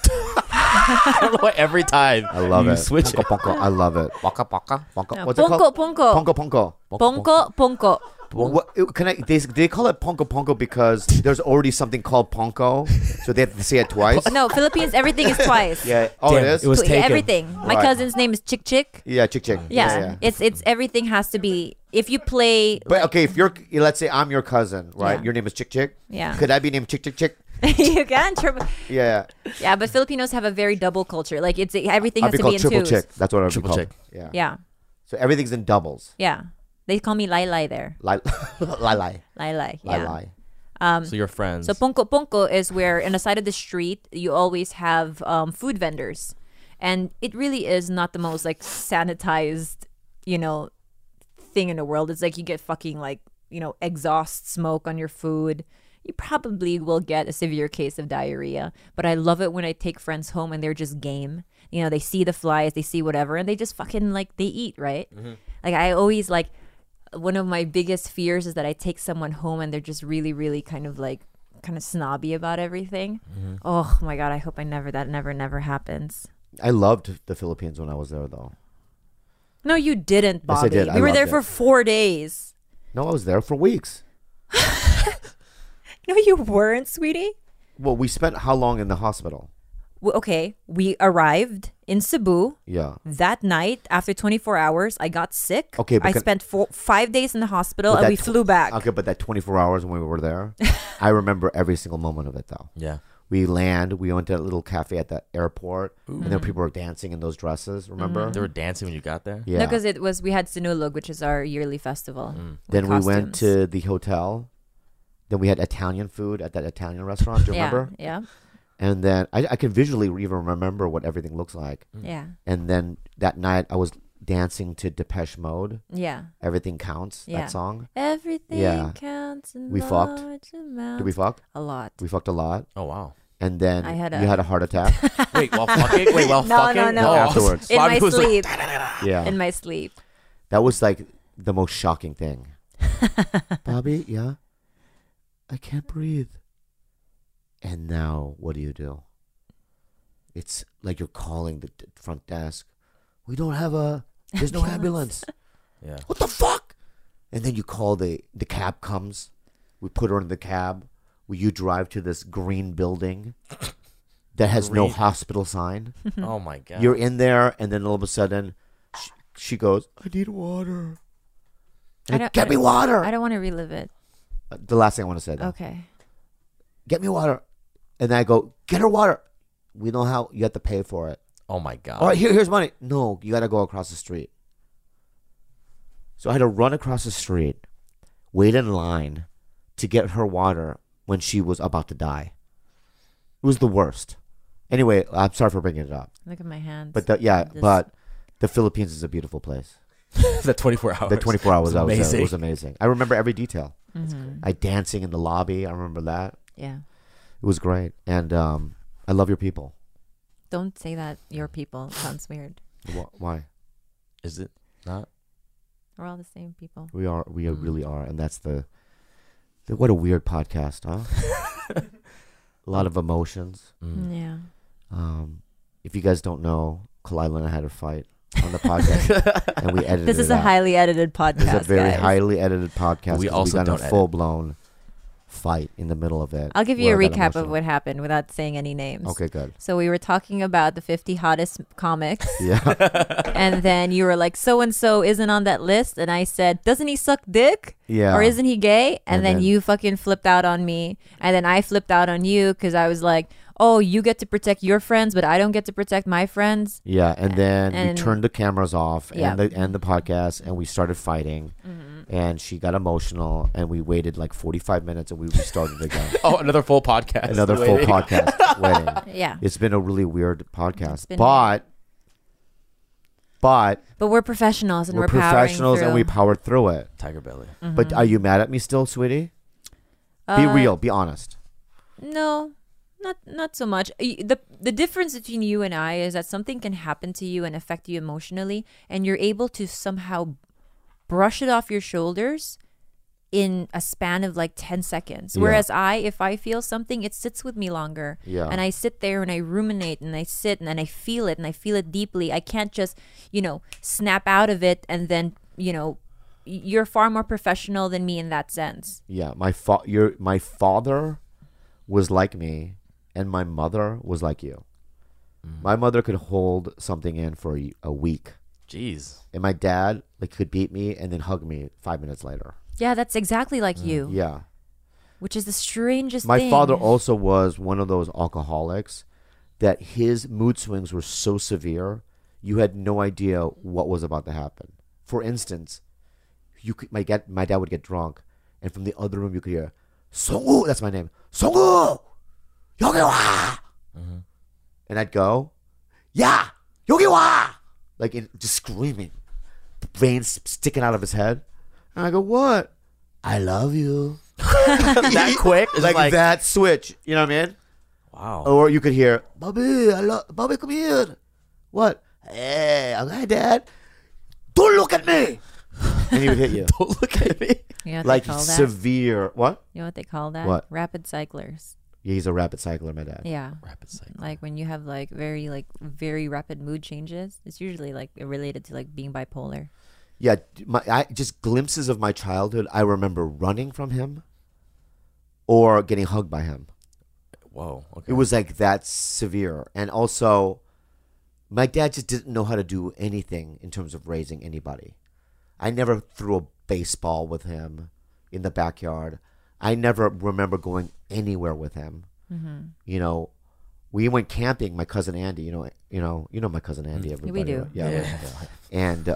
I don't know why every time I love you it. switch Ponko, it. ponko. I love it. Paka paka. Ponko. No, What's it ponko called? ponko. Ponko ponko. Ponko ponko. What, they call it ponko ponko because there's already something called ponko, so they have to say it twice. No, Philippines, everything is twice. Yeah. Oh, Damn, it is. it was taken. Everything. My Right. cousin's name is Chick Chick. Yeah, chick chick. Yeah. It's everything has to be, if you play, But okay, if let's say I'm your cousin, right? Yeah. Your name is Chick Chick. Yeah. Could I be named Chick Chick Chick? you can. Yeah. Yeah, but Filipinos have a very double culture. Like everything I'd has be to be called in Triple twos. Chick. That's what I'd be Triple called. chick. Yeah. Yeah, So everything's in doubles. yeah. They call me Lai Lai there. Lai lai. Lai Lai. Yeah. Lai lai. So your friends. So Ponko Ponko is where on the side of the street you always have food vendors, and it really is not the most like sanitized, thing in the world. It's like you get fucking like exhaust smoke on your food. You probably will get a severe case of diarrhea. But I love it when I take friends home and they're just game. They see the flies, they see whatever, and they just fucking like they eat, right? Like I always like. One of my biggest fears is that I take someone home and they're just really, really kind of snobby about everything. Oh my God, I hope that never happens. I loved the Philippines when I was there, though. No, you didn't, Yes, I Bobby. did. I We were loved there it. for 4 days. No, I was there for weeks. No, you weren't, sweetie. Well, we spent how long in the hospital? Okay, we arrived in Cebu. Yeah. That night, after 24 hours, I got sick. Okay, but I spent 5 days in the hospital, But and that we flew back. Okay, but that 24 hours when we were there, I remember every single moment of it though. Yeah. We went to a little cafe at the airport, and then people were dancing in those dresses. Remember? They were dancing when you got there. Yeah. No, because we had Sinulog, which is our yearly festival. with Then we went costumes. to the hotel. Then we had Italian food at that Italian restaurant. Do you remember? Yeah, And then I can visually even remember what everything looks like. yeah, And then that night I was dancing to Depeche Mode. yeah. Everything Counts. Yeah. That song. Everything Yeah. counts in We fucked. large amounts. Did we fuck? A lot. We fucked a lot. Oh wow. And then I had you had a heart attack. Wait, while fucking. Wait, while No, fucking. no, no. Oh, Afterwards. In Bobby my was like, sleep. Yeah. In my sleep. That was like the most shocking thing. Bobby, yeah? I can't breathe. And now, what do? It's like you're calling the front desk. We don't have there's no ambulance. Yeah. What the fuck? And then you call the cab comes. We put her in the cab. You drive to this green building that has no Green. hospital sign. Oh my god. You're in there, and then all of a sudden, she goes, I need water. Get me water. I don't want to relive it. The last thing I want to say, though. Okay. Get me water. And then I go, get her water. We know how. You have to pay for it. Oh my god. All right, here's money. No, you got to go across the street. So I had to run across the street, wait in line to get her water when she was about to die. It was the worst. Anyway, I'm sorry for bringing it up. Look at my hands. But This- but the Philippines is a beautiful place. The 24 hours. The 24 hours was I was there, amazing. it was amazing. I remember every detail. Mhm. I dancing in the lobby. I remember that. Yeah. It was great. And I love your people. Don't say that. Your people sounds weird. Why? Is it not? We're all the same people. We really are, and that's the what a weird podcast, huh? A lot of emotions. Mm. Yeah. If you guys don't know, Kalila and I had a fight on the podcast, and we edited. This is a out. highly edited podcast. This is a very guys. highly edited podcast. We 'cause also got in don't a edit. full blown fight in the middle of it. I'll give you a where I got recap of emotional. what happened without saying any names. Okay, good. So we were talking about the 50 hottest comics, Yeah. and then you were like, "So and so isn't on that list," and I said, "Doesn't he suck dick? Yeah. Or isn't he gay?" And, And then then- you fucking flipped out on me, and then I flipped out on you because I was like, "Oh, you get to protect your friends, but I don't get to protect my friends." Yeah, and then we And- turned the cameras off Yeah. and the podcast, and we started fighting. And she got emotional, and we waited like 45 minutes, and we restarted again. Oh, another full podcast. Another full Waiting. podcast waiting. Yeah, It's been a really weird podcast, been but but we're professionals and we're we're powering professionals, and through. we powered through it. Tiger belly. But are you mad at me still, sweetie? Be real, be honest. No, not so much. The difference between you and I is that something can happen to you and affect you emotionally, and you're able to somehow brush it off your shoulders in a span of like 10 seconds. Yeah. Whereas if I feel something, it sits with me longer. Yeah. And I sit there and I ruminate and I sit and then I feel it and I feel it deeply. I can't just, snap out of it and then, you're far more professional than me in that sense. Yeah, my father was like me, and my mother was like you. My mother could hold something in for a week, Jeez. and my dad could beat me and then hug me 5 minutes later. Yeah, that's exactly like you, Yeah, which is the strangest my thing. father also was one of those alcoholics that his mood swings were so severe you had no idea what was about to happen. For instance, my dad would get drunk, and from the other room you could hear "Songu," that's my name, "Songu, 여기 와," and I'd go, "Yeah, 여기 와," just screaming, veins sticking out of his head, and I go, "What? I love you." That quick? It's like that switch, you know what I mean? Wow. Or you could hear, Bobby, Bobby, come here. What? Hey, okay, Dad. Don't look at me. And he would hit you. Don't look at me. You know what Like they call that? severe. What? You know what they call that? What? Rapid cyclers. Yeah, he's a rapid cycler, my dad. Yeah. Rapid cycle. Like when you have very rapid mood changes, it's usually related to being bipolar. Yeah, just glimpses of my childhood. I remember running from him or getting hugged by him. Whoa. Okay. It was like that severe. And also, my dad just didn't know how to do anything in terms of raising anybody. I never threw a baseball with him in the backyard. I never remember going anywhere with him. You know, we went camping. My cousin Andy. You know my cousin Andy. Everybody, We do. right? Yeah. And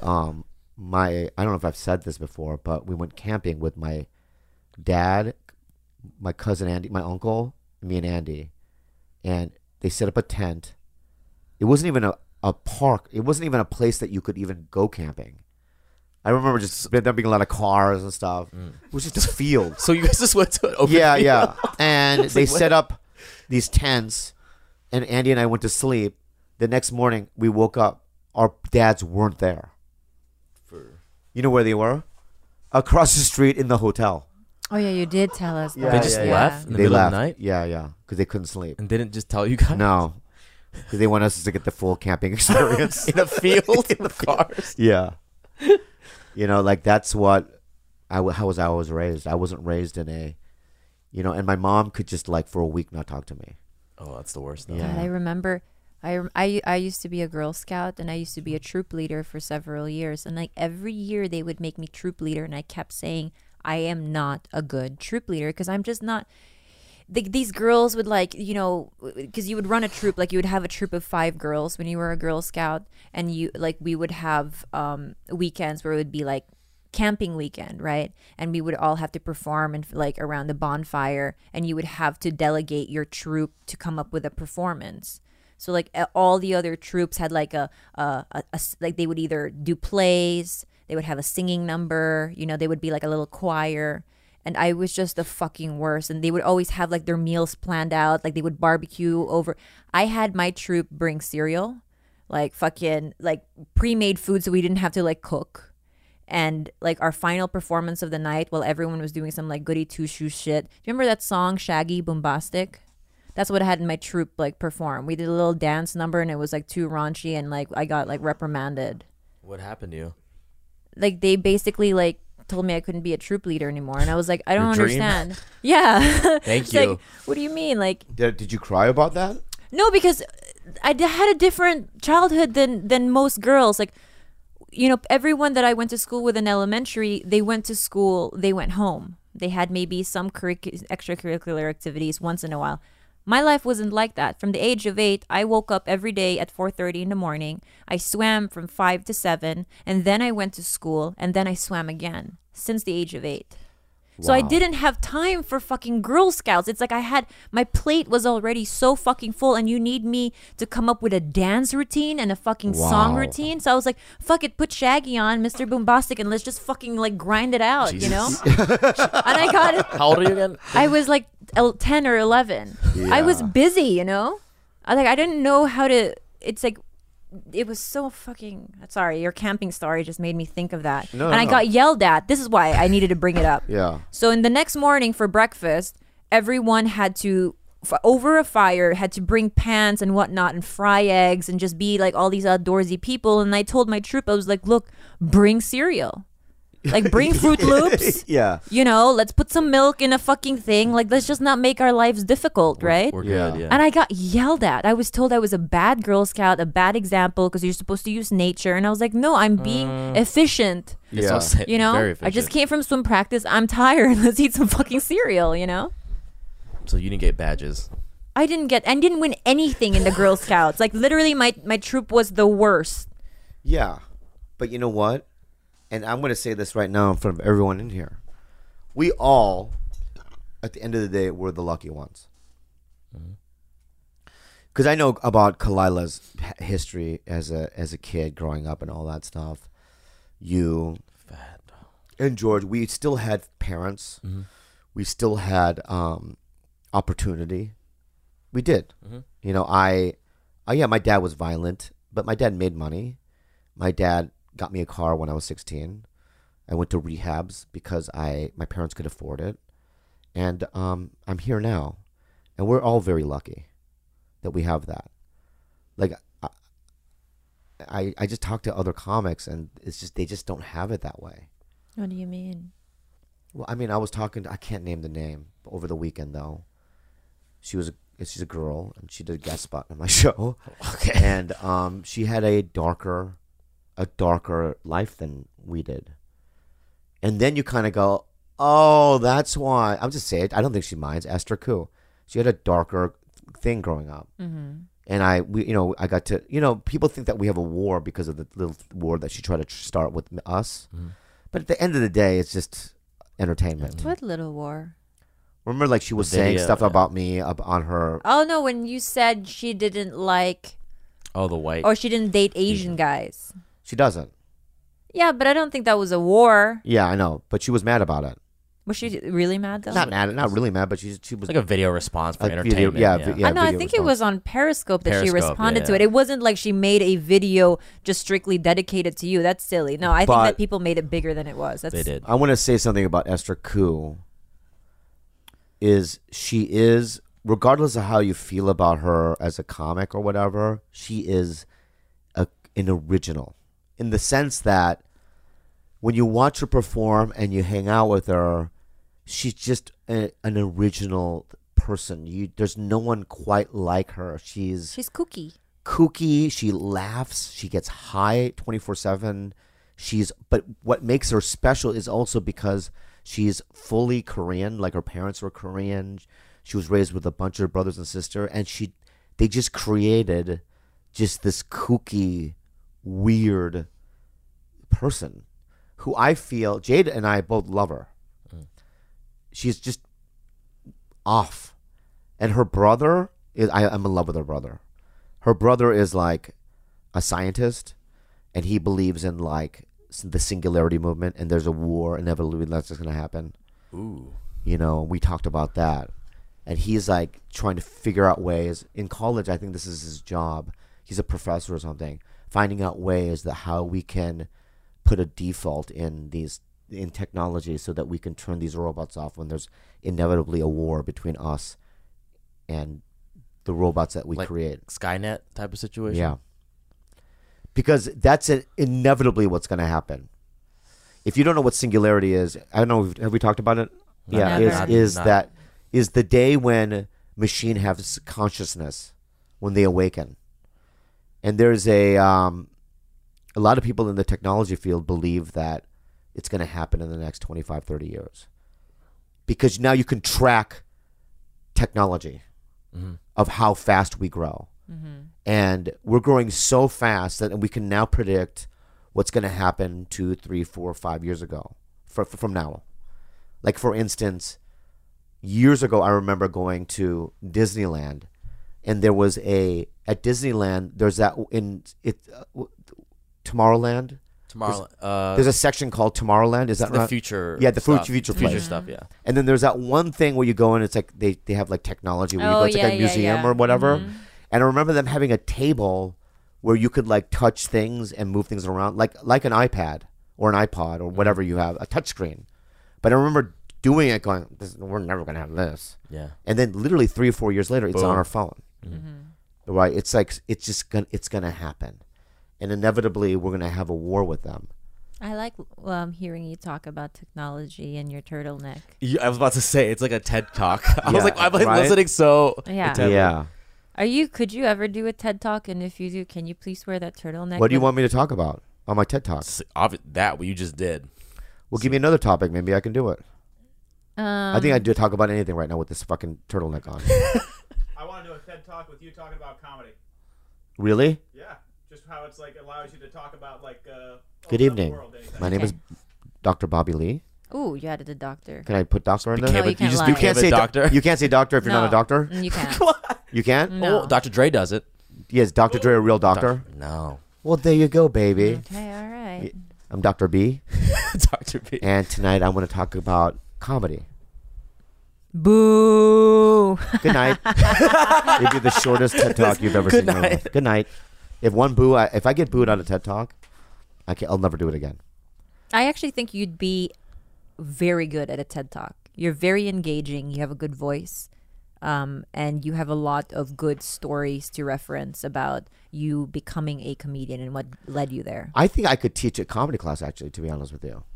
I don't know if I've said this before, but we went camping with my dad, my cousin Andy, my uncle, me and Andy, and they set up a tent. It wasn't even a park. It wasn't even a place that you could even go camping. I remember just there being a lot of cars and stuff. It was just a field. So you guys just went to an open Yeah, field? yeah. And they like, what? set up these tents, and Andy and I went to sleep. The next morning, we woke up. Our dads weren't there. You know where they were? Across the street in the hotel. Oh yeah, you did tell us. Yeah, They that. just yeah, yeah. left in the They middle left. of the night Yeah, because they couldn't sleep. and didn't just tell you guys. No, because they want us to get the full camping experience. In a field with cars. Yeah. Like that's what how I was raised. I wasn't raised in a, and my mom could just like for a week not talk to me. Oh, that's the worst. Though. Yeah. God, I remember I used to be a Girl Scout and I used to be a troop leader for several years, and like every year they would make me troop leader, and I kept saying I am not a good troop leader because I'm just not. These girls would because you would run a troop, like you would have a troop of 5 girls when you were a Girl Scout, and we would have weekends where it would be like camping weekend, right? And we would all have to perform and like around the bonfire, and you would have to delegate your troop to come up with a performance. So like all the other troops had like like they would either do plays, they would have a singing number, they would be like a little choir. And I was just the fucking worst. And they would always have like their meals planned out. Like they would barbecue over. I had my troop bring cereal, like fucking like pre-made food, so we didn't have to like cook. And like our final performance of the night, while everyone was doing some like goody two shoes shit. Do you remember that song Shaggy Boombastic? That's what I had in my troop like perform. We did a little dance number, and it was like too raunchy, and like I got like reprimanded. What happened to you? Like they basically like told me I couldn't be a troop leader anymore, and I was like, I don't Your dream? understand. Yeah. Thank It's you. like, what do you mean? Like, Did you cry about that? no, because had a different childhood than most girls. Like, everyone that I went to school with in elementary, they went to school, they went home. They had maybe some extracurricular activities once in a while. My life wasn't like that. From the age of 8, I woke up every day at 4:30 in the morning. I swam from 5 to 7, and then I went to school, and then I swam again since the age of 8. So I Wow. didn't have time for fucking Girl Scouts. It's like my plate was already so fucking full, and you need me to come up with a dance routine and a fucking song Wow. routine. So I was like, fuck it, put Shaggy on, Mr. Boombastic, and let's just fucking like grind it out, Jesus. And I got it. How old are you again? I was like 10 or 11. I was Yeah. busy, I didn't know how to. It's like, it was so fucking. Sorry, your camping story just made me think of that. No, and I no. got yelled at. This is why I needed to bring it up. Yeah. So in the next morning for breakfast, everyone had to, over a fire, had to bring pans and whatnot and fry eggs and just be like all these outdoorsy people. And I told my troop, I was like, look, bring cereal. Like bring Fruit Loops. Yeah. Let's put some milk in a fucking thing. Like, let's just not make our lives difficult, right? We're Yeah. good. Yeah. And I got yelled at. I was told I was a bad Girl Scout, a bad example, because you're supposed to use nature. And I was like, no, I'm being efficient. Yes, Yeah. I'll say, very I just efficient. came from swim practice. I'm tired. Let's eat some fucking cereal, So you didn't get badges. I didn't win anything in the Girl Scouts. Like, literally, my troop was the worst. Yeah. But you know what? And I'm going to say this right now in front of everyone in here. We all, at the end of the day, were the lucky ones. Because I know about Kalila's history as a kid growing up and all that stuff. You Fat. and George, we still had parents. We still had opportunity. We did. My dad was violent, but my dad made money. My dad got me a car when I was 16. I went to rehabs because my parents could afford it. And I'm here now. And we're all very lucky that we have that. Like, I just talk to other comics, and it's just they just don't have it that way. What do you mean? Well, I mean, I was talking to, I can't name the name over the weekend, though. She was she's a girl, and she did a guest spot on my show. Okay. And she had a darker life than we did. And then you kind of go, oh, that's why. I'll just say it. I don't think she minds. Esther Koo. She had a darker thing growing up. Mm-hmm. And I got to, people think that we have a war because of the little war that she tried to start with us. Mhm. But at the end of the day, it's just entertainment. What little war? Remember, like, she was The saying video, stuff yeah. about me up on her. Oh no, when you said she didn't like Oh, the white. or she didn't date Asian guys. She doesn't. Yeah, but I don't think that was a war. Yeah, I know. But she was mad about it. Was she really mad though? Not really mad, but she was Like a video response for a video- entertainment. yeah, I know. I video think it response. was on Periscope that she Periscope, responded to yeah. it. It wasn't like she made a video just strictly dedicated to you. That's silly. No, I think But- that people made it bigger than it was. That's, They did. I want to say something about Esther Koo. She is, regardless of how you feel about her as a comic or whatever, she is an original in the sense that when you watch her perform and you hang out with her, she's just an original person. There's no one quite like her. She's kooky. kooky. She laughs. She gets high 24/7. But what makes her special is also because she's fully Korean. Like, her parents were Korean. She was raised with a bunch of brothers and sisters, and they just created just this kooky, weird person who I feel Jade and I both love her. She's just off. And her brother I'm in love with her brother. Her brother is like a scientist, and he believes in like the singularity movement, and there's a war inevitably that's just going to happen. Ooh. We talked about that. And he's like trying to figure out ways. In college, I think this is his job. He's a professor or something, finding out ways that how we can put a default in technology so that we can turn these robots off when there's inevitably a war between us and the robots that we Like create. Skynet type of situation. Yeah. Because that's inevitably what's going to happen. If you don't know what singularity is, I don't know, have we talked about it? No, Yeah, never. is the day when machine has consciousness, when they awaken. And there's a lot of people in the technology field believe that it's going to happen in the next 25, 30 years. Because now you can track technology of how fast we grow. And we're growing so fast that we can now predict what's going to happen 2, 3, 4, 5 years ago from now. Like, for instance, years ago, I remember going to Disneyland, and there was at Disneyland, there's that Tomorrowland. Tomorrow. There's a section called Tomorrowland. Is that the right? future. Yeah, the stuff. future place. stuff. Yeah. And then there's that one thing where you go and it's like they have like technology where you Oh, go. It's like yeah, a yeah, museum yeah. or whatever. And I remember them having a table where you could like touch things and move things around, like an iPad or an iPod or whatever you have, a touchscreen. But I remember doing it, going, "We're never gonna have this." Yeah. And then literally 3 or 4 years later, it's Boom. on our phone. Right? It's like it's gonna happen, and inevitably we're gonna have a war with them. I like hearing you talk about technology and your turtleneck. I was about to say it's like a TED talk. I was Yeah, like, I'm like right? listening so. Yeah. intently. Yeah. Could you ever do a TED talk? And if you do, can you please wear that turtleneck? What do you with- want me to talk about on my TED Talk? That what you just did. Well, give me another topic. Maybe I can do it. I think I do talk about anything right now with this fucking turtleneck on. I want to do a TED Talk with you talking about comedy. Really? Yeah, just how it's like allows you to talk about like. Good evening. My name is Dr. Bobby Lee. Ooh, you added the doctor. Can I put doctor in there? No, you can't lie. You can't say doctor. You can't say doctor if you're not a doctor. You can't. You can't. No. Oh, Dr. Dre does it. Yes, Dr. Dre, a real doctor. No. Well, there you go, baby. Okay, all right. I'm Dr. B, Dr. B. and tonight I want to talk about comedy. Boo. Good night. It'd be the shortest TED Talk you've ever Good seen in your night. life. Good night. If I get booed on a TED Talk, I'll never do it again. I actually think you'd be very good at a TED Talk. You're very engaging. You have a good voice. And you have a lot of good stories to reference about you becoming a comedian and what led you there. I think I could teach a comedy class, actually, to be honest with you.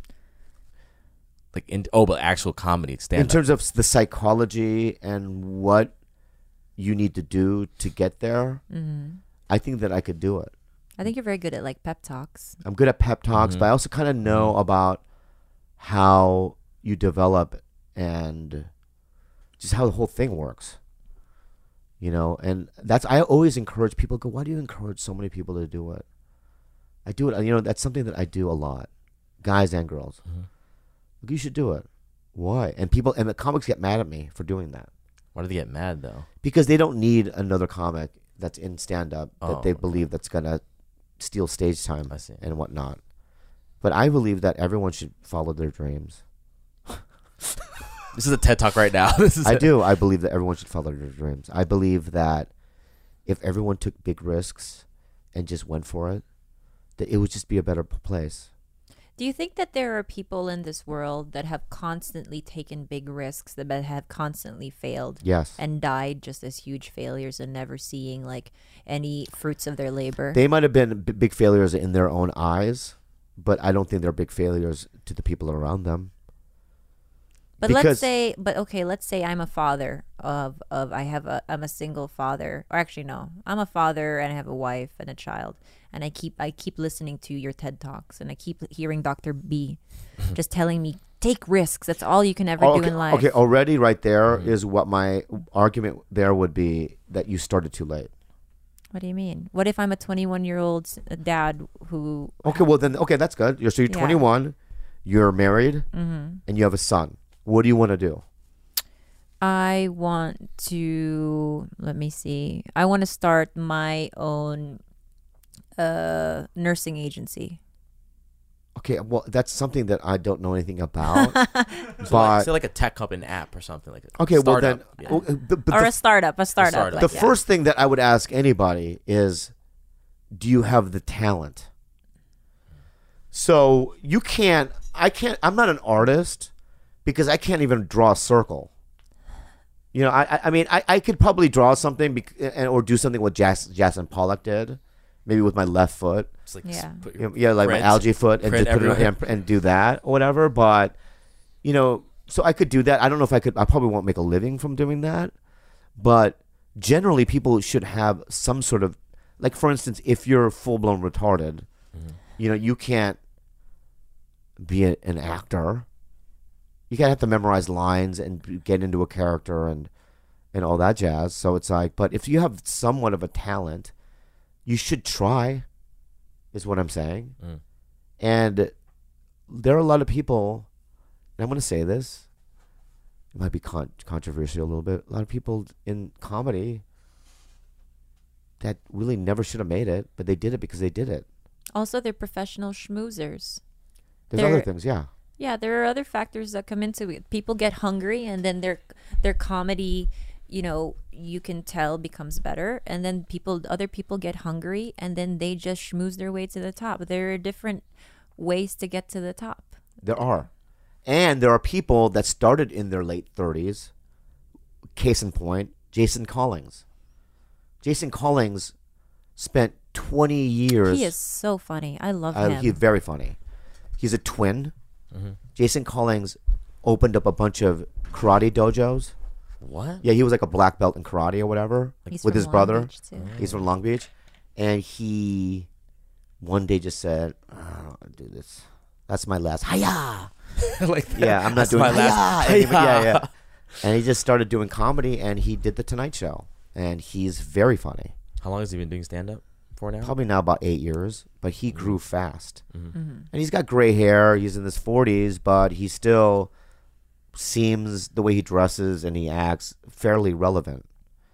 But actual comedy stand In terms of the psychology and what you need to do to get there, I think that I could do it. I think you're very good at like pep talks. I'm good at pep talks, but I also kind of know about how you develop and just how the whole thing works. And I always encourage people, go, why do you encourage so many people to do it? I do it, that's something that I do a lot, guys and girls. Look, you should do it. Why? And the comics get mad at me for doing that. Why do they get mad though? Because they don't need another comic that's in stand-up that they believe that's going to steal stage time and whatnot. But I believe that everyone should follow their dreams. This is a TED Talk right now. I do. I believe that everyone should follow their dreams. I believe that if everyone took big risks and just went for it, that it would just be a better place. Do you think that there are people in this world that have constantly taken big risks that have constantly failed? Yes. And died just as huge failures and never seeing like any fruits of their labor? They might have been big failures in their own eyes, but I don't think they're big failures to the people around them. But let's say I'm a father I'm a single father, or actually no, I'm a father and I have a wife and a child, and I keep listening to your TED Talks, and I keep hearing Dr. B just telling me take risks. That's all you can ever do in life. Okay, already right there is what my argument there would be, that you started too late. What do you mean? What if I'm a 21-year-old dad who? Okay, well then, that's good. So you're 21, you're married, and you have a son. What do you want to do? I want to, let me see. I want to start my own nursing agency. Okay, well, that's something that I don't know anything about. Say like a tech company app or something like that. Okay, well then, or a startup. The first thing that I would ask anybody is, do you have the talent? So I'm not an artist, because I can't even draw a circle. I mean, I could probably draw something or do something what Jackson Pollock did, maybe with my left foot. It's like like my algae foot, and just put it and do that or whatever. But so I could do that. I don't know if I could. I probably won't make a living from doing that. But generally, people should have some sort of, like, for instance, if you're full blown retarded, you can't be an actor. You gotta have to memorize lines and get into a character and all that jazz. So it's like, but if you have somewhat of a talent, you should try, is what I'm saying. And there are a lot of people, and I'm going to say this, it might be controversial a little bit, a lot of people in comedy that really never should have made it, but they did it because they did it. Also, they're professional schmoozers. There's other things, yeah. Yeah, there are other factors that come into it. People get hungry, and then their comedy, you can tell becomes better. And then other people get hungry, and then they just schmooze their way to the top. There are different ways to get to the top. There are. And there are people that started in their late 30s. Case in point, Jason Collins. Jason Collins spent 20 years. He is so funny. I love him. He's very funny. He's a twin. Jason Collins opened up a bunch of karate dojos. What? Yeah, he was like a black belt in karate or whatever with his brother. He's from Long Beach. And he one day just said, I'll do this. That's my last. Hiya! Like that. Yeah, I'm not doing my last. Yeah. And he just started doing comedy, and he did The Tonight Show. And he's very funny. How long has he been doing stand-up for now? Probably now about 8 years, but he grew fast. And he's got gray hair. He's in his 40s, but he still seems, the way he dresses and he acts, fairly relevant.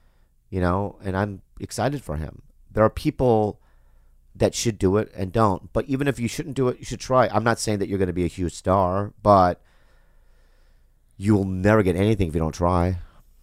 And I'm excited for him. There are people that should do it and don't. But even if you shouldn't do it, you should try. I'm not saying that you're going to be a huge star, but you will never get anything if you don't try.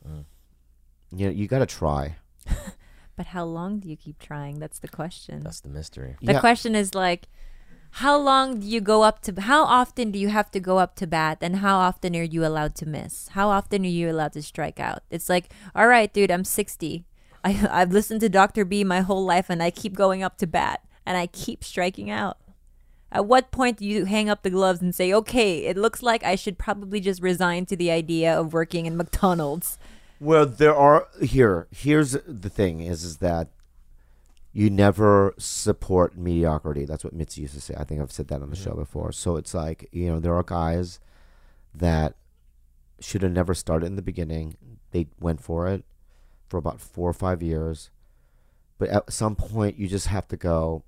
You got to try. But how long do you keep trying? That's the question. That's the mystery. The question is like, how often do you have to go up to bat, and how often are you allowed to miss? How often are you allowed to strike out? It's like, all right, dude, I'm 60. I've listened to Dr. B my whole life, and I keep going up to bat, and I keep striking out. At what point do you hang up the gloves and say, okay, it looks like I should probably just resign to the idea of working in McDonald's Well, here's the thing is that you never support mediocrity. That's what Mitzi used to say. I think I've said that on the show before. So it's like, there are guys that should have never started in the beginning. They went for it for about 4 or 5 years. But at some point, you just have to go.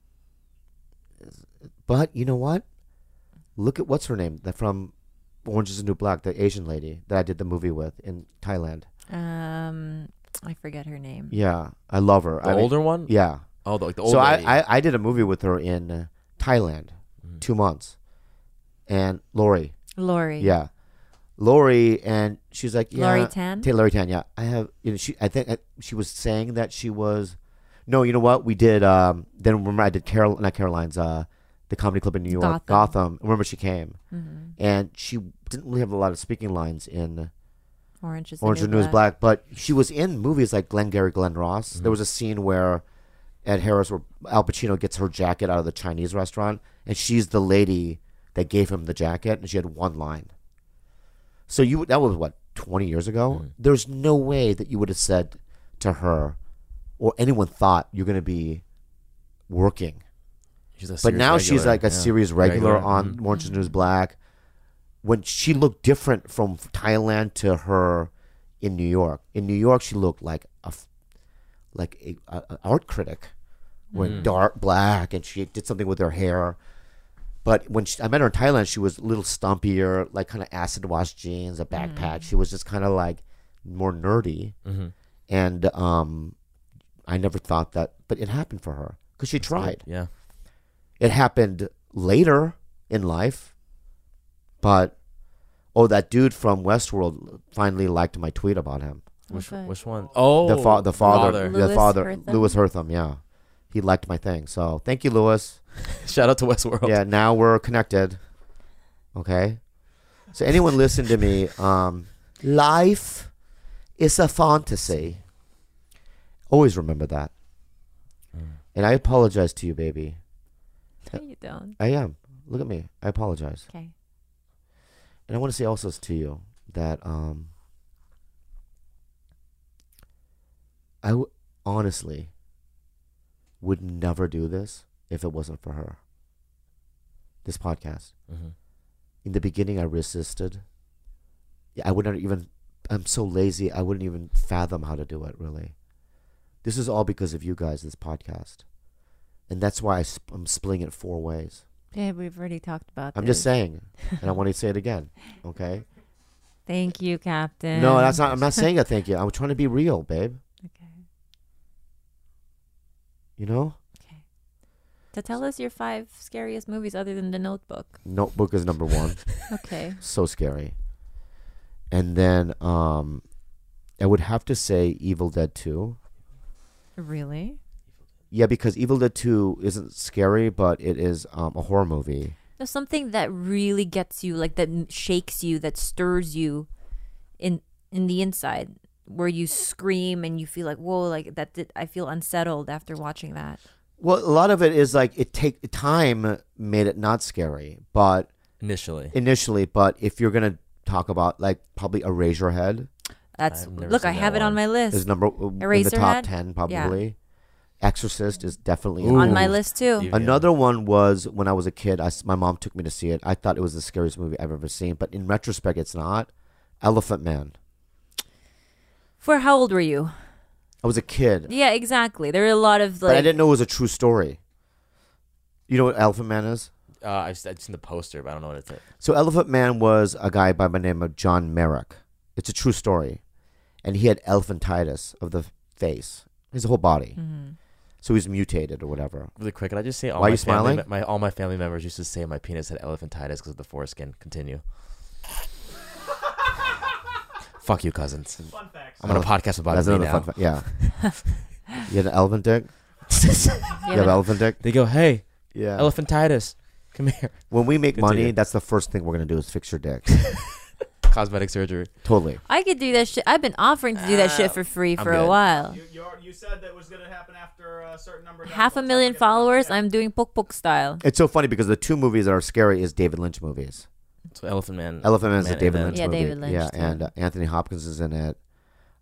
But you know what? Look at what's her name? That from Orange is the New Black, the Asian lady that I did the movie with in Thailand. I forget her name. Yeah, I love her. The older one? Yeah. Oh, the older So lady. I did a movie with her in Thailand, 2 months, and Lori. Yeah, Lori, and she's like, yeah, Lori Tan? Lori Tan. Yeah, I have. I think she was saying that she was. No, you know what? We did. Then remember, I did not Caroline's. The comedy club in New York, Gotham. Remember, she came, and she didn't really have a lot of speaking lines in Orange is the New Black, but she was in movies like Glengarry Glen Ross. There was a scene where Ed Harris, where Al Pacino gets her jacket out of the Chinese restaurant, and she's the lady that gave him the jacket, and she had one line. So that was what, 20 years ago? There's no way that you would have said to her, or anyone thought you're going to be working. But now she's like a series regular on Orange is the New Black. When she looked different from Thailand to her in New York. In New York, she looked like a art critic, wearing dark black, and she did something with her hair. But when I met her in Thailand, she was a little stumpier, like kind of acid wash jeans, a backpack. She was just kind of like more nerdy, and I never thought that, but it happened for her because she tried. Yeah, it happened later in life, but that dude from Westworld finally liked my tweet about him. Which one? Oh, the father, Hertham? Louis Hertham. Yeah, he liked my thing. So thank you, Louis. Shout out to Westworld. Yeah, now we're connected. Okay, so anyone listen to me? Life is a fantasy. Always remember that. And I apologize to you, baby. No, you don't. I am. Look at me. I apologize. Okay. And I want to say also to you that I honestly would never do this if it wasn't for her. This podcast. In the beginning, I resisted. Yeah, I would not even. I'm so lazy. I wouldn't even fathom how to do it. Really, this is all because of you guys. This podcast, and that's why I'm splitting it 4 ways. Yeah, we've already talked about I'm this. just saying, and I want to say it again. Okay. Thank you, Captain. No, that's not. I'm not saying a thank you. I'm trying to be real, babe. Okay. You know. Okay. So tell us your 5 scariest movies other than The Notebook. Notebook is number 1. Okay. So scary. And then I would have to say Evil Dead 2. Really? Yeah, because Evil Dead 2 isn't scary, but it is a horror movie. There's something that really gets you, like that shakes you, that stirs you in the inside, where you scream and you feel like, whoa, like I feel unsettled after watching that. Well, a lot of it is like time made it not scary, but initially, but if you're gonna talk about like probably Eraserhead, I have it on my list. Is in the top 10 probably. Yeah. Exorcist is definitely on my list too. Another one was when I was a kid. My mom took me to see it. I thought it was the scariest movie I've ever seen, but in retrospect, it's not. Elephant Man. For how old were you? I was a kid. Yeah, exactly. There are a lot of like. But I didn't know it was a true story. You know what Elephant Man is? I've seen the poster, but I don't know what it's. So Elephant Man was a guy by the name of John Merrick. It's a true story, and he had elephantitis of the face, his whole body. So he's mutated or whatever. Really quick, can I just say why are you smiling? All my family members used to say my penis had elephantitis because of the foreskin. Continue. Fuck you, cousins. Fun facts. I'm on a podcast about it now. Fun fact. Yeah. You had an elephant dick? You have elephant dick? They go, hey, yeah, elephantitis. Come here. When we make money, that's the first thing we're going to do is fix your dick. Cosmetic surgery. Totally. I could do that shit. I've been offering to do that shit for free for a while. You said that was going to happen after a certain number of 500,000 followers. I'm doing Pok style. It's so funny because the 2 movies that are scary is David Lynch movies. So Elephant Man. Elephant Man is a David Lynch movie. movie. David Lynch. Yeah, too. and Anthony Hopkins is in it.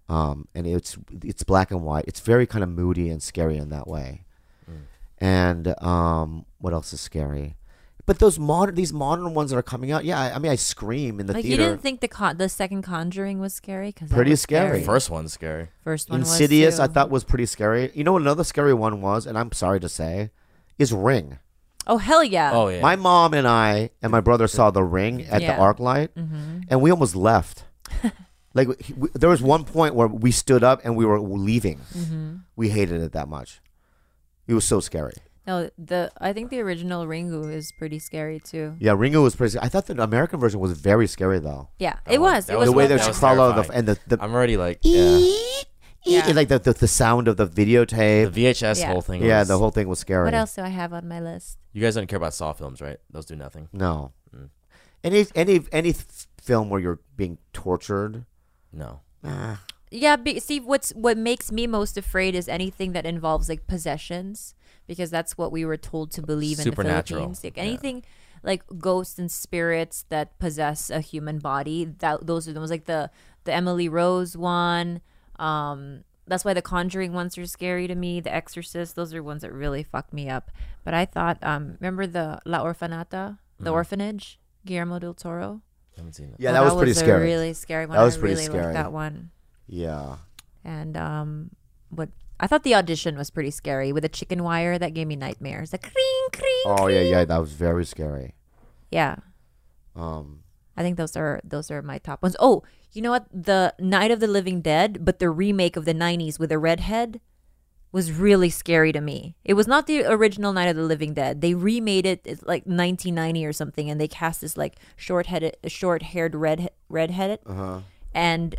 and it's black and white. It's very kind of moody and scary in that way. And what else is scary? But these modern ones that are coming out, yeah. I mean, I scream in the Like theater. you didn't think the second Conjuring was scary? Cause Pretty that was scary. The first one's scary. First one Insidious, was I too. thought was pretty scary. You know what another scary one was, and I'm sorry to say, is Ring. Oh hell yeah! Oh yeah. My mom and I and my brother saw The Ring at the Yeah. ArcLight, and we almost left. Like there was one point where we stood up and we were leaving. We hated it that much. It was so scary. No, I think the original Ringu is pretty scary too. Yeah, Ringo was pretty. I thought the American version was very scary though. Yeah, That it one- was. that It was was The way well they that done. was crawl out terrifying. and the I'm already like, yeah. Yeah. and like the sound of the videotape. The VHS Yeah. whole thing. Yeah, was, the whole thing was scary. What else do I have on my list? You guys don't care about Saw films, right? Those do nothing. No. Mm. Any film where you're being tortured. No. Yeah, see, what makes me most afraid is anything that involves like possessions, because that's what we were told to believe in the Supernatural. Philippines. Like Yeah. anything like ghosts and spirits that possess a human body. Those are the ones like the Emily Rose one. That's why the Conjuring ones are scary to me. The Exorcist, those are ones that really fuck me up. But I thought, remember the La Orfanata, the orphanage, Guillermo del Toro. I haven't seen it. Yeah, Oh, that was pretty a scary. really scary one. That was I pretty really scary. liked that one. Yeah. And what I thought the audition was pretty scary with the chicken wire that gave me nightmares. Like cring cring. Oh yeah, that was very scary. Yeah. Um, I think those are my top ones. Oh, you know what? The Night of the Living Dead, but the remake of the 90s with a redhead was really scary to me. It was not the original Night of the Living Dead. They remade it. It's like 1990 or something, and they cast this like short-haired redhead. And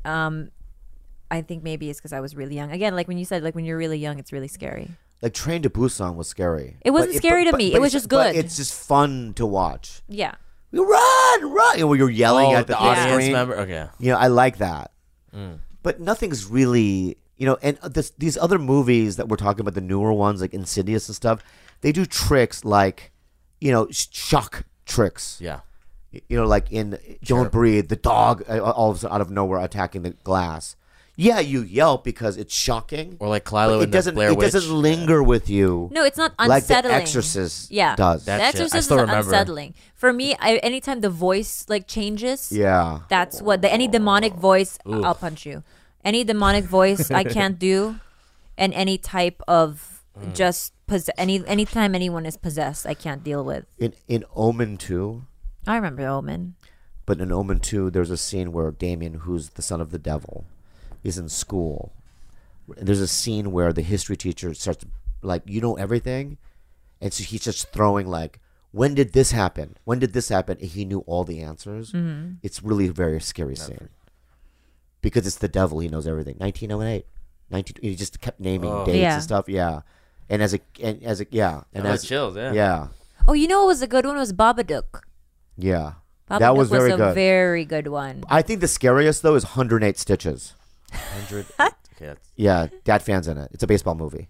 I think maybe it's because I was really young. Again, like when you said, like when you're really young, it's really scary. like Train to Busan was scary. It wasn't scary to me. It was just But good. it's just fun to watch. Yeah. You run! And when you're yelling Oh, at the audience screen. member. Okay. You know, I like that. But nothing's really, you know, and these other movies that we're talking about, the newer ones like Insidious and stuff, they do tricks like, you know, shock tricks. Yeah. You know, like in Don't Breathe, the dog all of a sudden out of nowhere attacking the glass. Yeah, you yelp because it's shocking. Or like but Clylo it in the doesn't. Blair It Witch. doesn't linger with you. No, it's not like unsettling. The Exorcist Yeah. does. That The shit, I Exorcist still is remember. unsettling. For me, anytime the voice like changes, Yeah. that's what any demonic voice, I'll punch you. Any demonic voice I can't do, and any type of just anytime anyone is possessed, I can't deal with. In Omen 2, I remember Omen. but in Omen 2, there's a scene where Damien, who's the son of the devil, is in school. And there's a scene where the history teacher starts like, you know everything, and so he's just throwing like, when did this happen? When did this happen? And he knew all the answers. It's really a very scary scene because it's the devil. He knows everything. 1908, he just kept naming dates Yeah. and stuff. Yeah, and as a I had chills, yeah. yeah. Oh, you know what was a good one? Was Babadook. Yeah. Babadook That was very a good. very good one. I think the scariest though is 108 Stitches. 100. Okay, that's- Yeah, Dad Fan's in it. It's a baseball movie.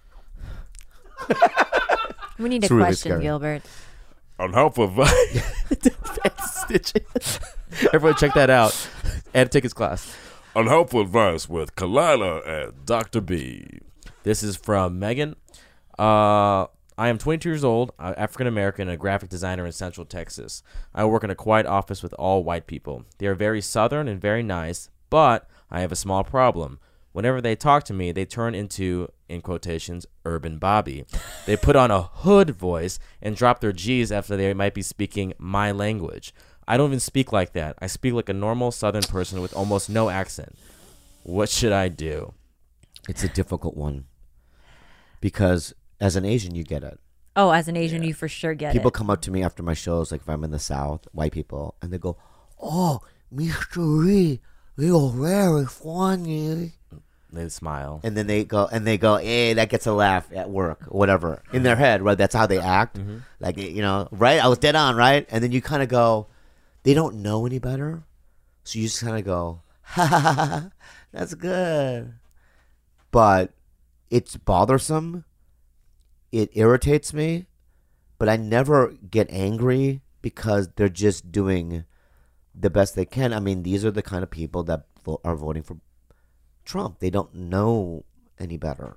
We need It's a really question, scary. Gilbert. Unhelpful Stitches. Everyone check that out. And tickets class. Unhelpful advice with Kalila and Dr. B. This is from Megan. I am 22 years old, African American, and a graphic designer in Central Texas. I work in a quiet office with all white people. They are very southern and very nice, but I have a small problem. Whenever they talk to me, they turn into, in quotations, Urban Bobby. They put on a hood voice and drop their G's after they might be speaking my language. I don't even speak like that. I speak like a normal southern person with almost no accent. What should I do? It's a difficult one because as an Asian, you get it. Oh, as an Asian, you for sure get People it. come up to me after my shows, like if I'm in the South, white people, and they go, "Oh, Mr. Lee, you're very funny." They smile. And then they go, "Hey, that gets a laugh at work, or whatever." In their head, right? That's how they act. Like, you know, right? I was dead on, right? And then you kind of go, they don't know any better, so you just kind of go, "Ha ha ha ha, that's good." But it's bothersome. It irritates me, but I never get angry because they're just doing the best they can. I mean, these are the kind of people that are voting for Trump. They don't know any better.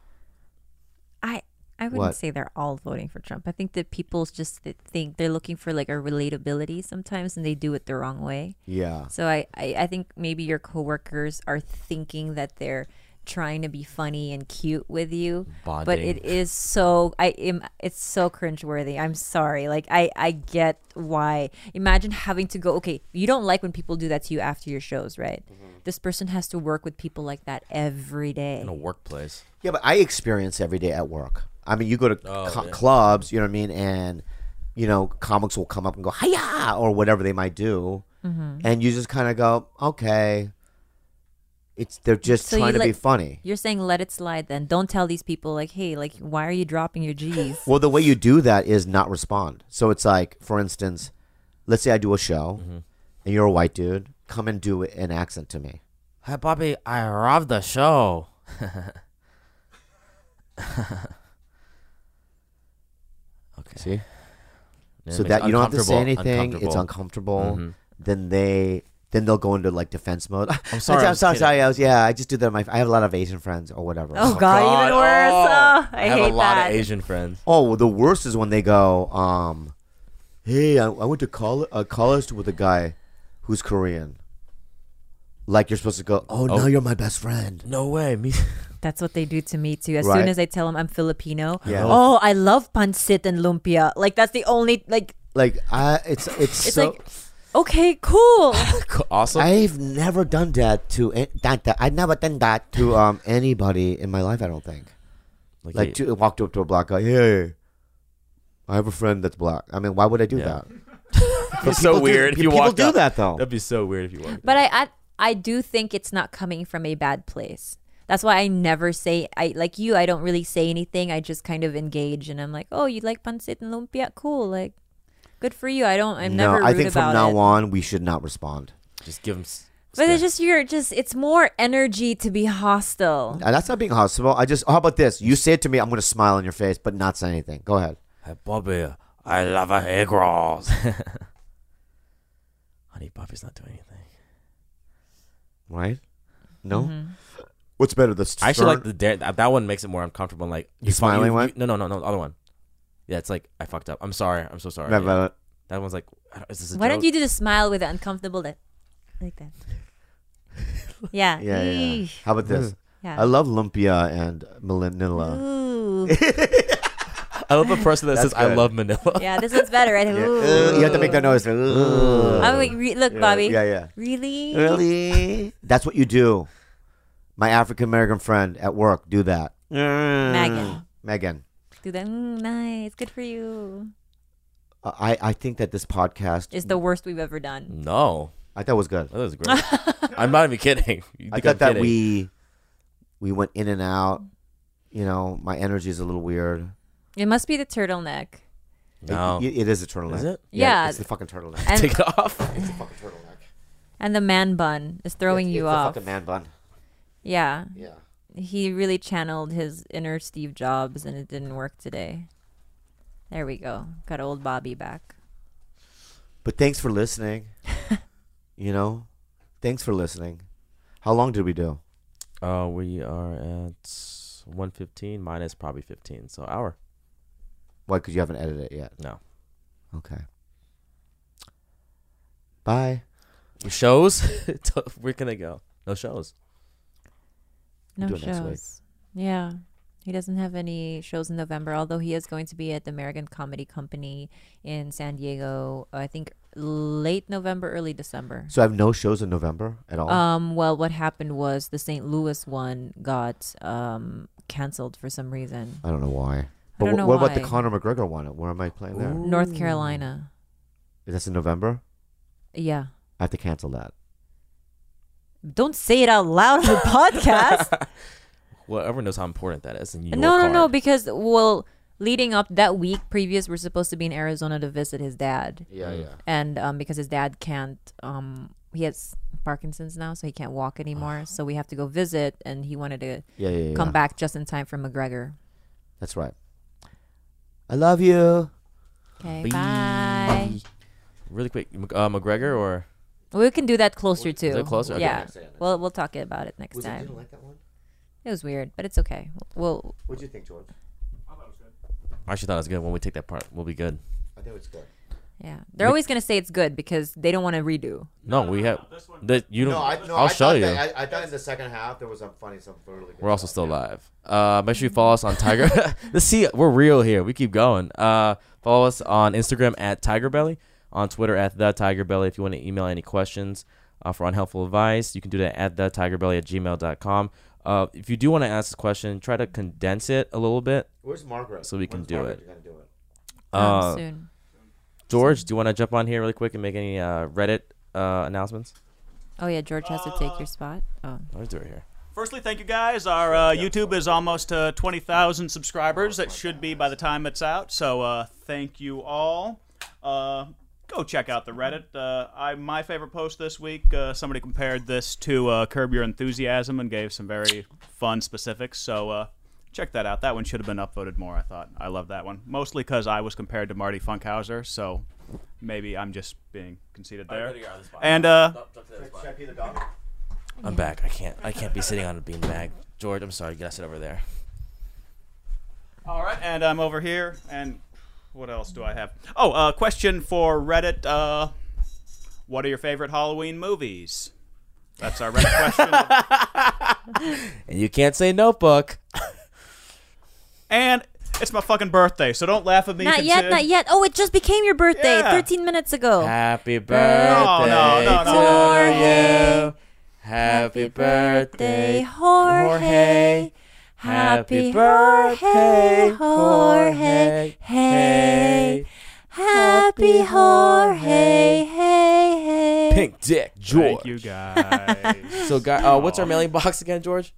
I wouldn't What? say they're all voting for Trump. I think that people just think they're looking for like a relatability sometimes, and they do it the wrong way. Yeah. So I think maybe your coworkers are thinking that they're trying to be funny and cute with you, but Bonding. it is it's so cringeworthy. I'm sorry. Like I get why. Imagine having to go. Okay, you don't like when people do that to you after your shows, right? This person has to work with people like that every day. In a workplace. Yeah, but I experience every day at work. I mean, you go to Yeah. clubs, you know what I mean, and comics will come up and go hiya or whatever they might do, and you just kind of go, okay. They're just So trying you to be let- funny. You're saying let it slide then. Don't tell these people like, hey, like why are you dropping your G's? Well, the way you do that is not respond. So it's like, for instance, let's say I do a show, and you're a white dude. Come and do an accent to me. Hey, Bobby, I love the show. Okay. See? Yeah, So it makes that you don't have to say uncomfortable- anything. It's uncomfortable. Mhm. Then they'll go into like defense mode. I'm sorry. I'm I'm sorry. kidding. I just do that. I have a lot of Asian friends or whatever. Oh God, even worse. Oh, I have hate a lot that. of Asian friends. Oh, well, the worst is when they go, hey, I went to college with a guy who's Korean. Like you're supposed to go, now you're my best friend. No way. Me. That's what they do to me too. As Right. soon as I tell them I'm Filipino, Yeah. oh, I love pancit and lumpia. Like that's the only like. Like it's It's so. like, okay, cool. Awesome. I've never done that to I've never done that to anybody in my life. I don't think. Like to walked up to a black guy. Hey, I have a friend that's black. I mean, why would I do Yeah. that? it's so People do- weird if you people walked do up. that, though. That'd be so weird if you walked. But I do think it's not coming from a bad place. That's why I never say I like you. I don't really say anything. I just kind of engage, and I'm like, oh, you like pancit and lumpia? Cool. Like, good for you. I'm never rude I think about from now it. on we should not respond. Just give them. But it's just it's more energy to be hostile. And that's not being hostile. How about this? You say it to me, I'm going to smile in your face, but not say anything. Go ahead. Hey, Bobby, I love egg rolls. Honey, Bobby's not doing anything. Right? No. Mm-hmm. What's better? I actually like the that one makes it more uncomfortable. Like You smiling one? No, the other one. Yeah, it's like I fucked up. I'm sorry. I'm so sorry. Right, Yeah. right. That one's like, is this a Why joke? don't you do the smile with the uncomfortable like that? Yeah. Yeah. Eesh. How about this? Yeah. I love lumpia and Manila. Ooh. I love a person that That's says I good. love Manila. Yeah, this one's better, right? Yeah. Ooh. You have to make that noise. I'm like, look, Bobby. Yeah. Really? Really? That's what you do. My African American friend at work do that. Megan. Do that. Nice. Good for you. I think that this podcast It's the worst we've ever done. No, I thought was good. that was great. I'm not even kidding. You I think thought I'm that kidding. we went in and out. You know, my energy is a little weird. It must be the turtleneck. No. It is a turtleneck. Is it? Yeah. It's the fucking turtleneck. And, Take it off. It's a fucking turtleneck. and the man bun is throwing It's you the off. fucking man bun. Yeah. Yeah. He really channeled his inner Steve Jobs and it didn't work today. There we go. Got old Bobby back. But thanks for listening. Thanks for listening. How long did we do? We are at 1:15 minus probably 15, so hour. Why? Because you haven't edited it yet. No. Okay. Bye. Shows? Where can I go? No shows. No do it next week. shows. Yeah. He doesn't have any shows in November, although he is going to be at the American Comedy Company in San Diego, I think late November, early December. So I have no shows in November at all? Well, what happened was the St. Louis one got canceled for some reason. I don't know why. I But don't know what about the why. Conor McGregor one? Where am I playing there? North Carolina. That's in November? Yeah. I have to cancel that. Don't say it out loud on the podcast. Well, everyone knows how important that is. And No, because leading up that week previous, we're supposed to be in Arizona to visit his dad, Yeah. and because his dad can't, he has Parkinson's now, so he can't walk anymore. So we have to go visit, and he wanted to Yeah. come back just in time for McGregor. That's right. I love you. Okay, bye. Really quick, McGregor or We can do that closer too. Is it closer? Okay. Yeah. Next day, next We'll talk about it next Was it, you time. didn't like that one? It was weird, but it's okay. We'll What'd you think, George? I thought it was good. I actually thought it was good. When we take that part, we'll be good. I think it's good. yeah. They're always gonna say it's good because they don't want to redo. No, we have. This one. You don't. No, I'll show thought you. that- I thought in the second half there was some really good. We're also stuff. still live. Make sure you follow us on Tiger. Let's see. We're real here. We keep going. Follow us on Instagram at TigerBelly, on Twitter at the TigerBelly. If you want to email any questions for unhelpful advice, you can do that at thetigerbelly@gmail.com. If you do want to ask a question, try to condense it a little bit. Where's Margaret? So we can When's do Margaret it. gonna do it? Soon. George, do you want to jump on here really quick and make any Reddit announcements? Oh yeah, George has to take your spot. Oh. Let's do it here. Firstly, thank you guys. Our YouTube is almost 20,000 subscribers. That should be by the time it's out. So thank you all. Go check out the Reddit. My favorite post this week, somebody compared this to Curb Your Enthusiasm and gave some very fun specifics. So check that out. That one should have been upvoted more, I thought. I love that one. Mostly because I was compared to Marty Funkhauser, so maybe I'm just being conceited there. And Should I pee the dog? I'm back. I can't be sitting on a beanbag. George, I'm sorry. You gotta sit over there. all right, and I'm over here. And what else do I have? Oh, question for Reddit. What are your favorite Halloween movies? That's our Reddit question. And you can't say Notebook. And it's my fucking birthday, so don't laugh at me. Not yet, not yet. Oh, it just became your birthday Yeah. 13 minutes ago. Happy birthday no, to you. Happy birthday, Jorge. Happy birthday, Jorge. Hey. Happy Jorge. Hey, hey. Pink Dick George. Thank you, guys. So, what's our mailing box again, George?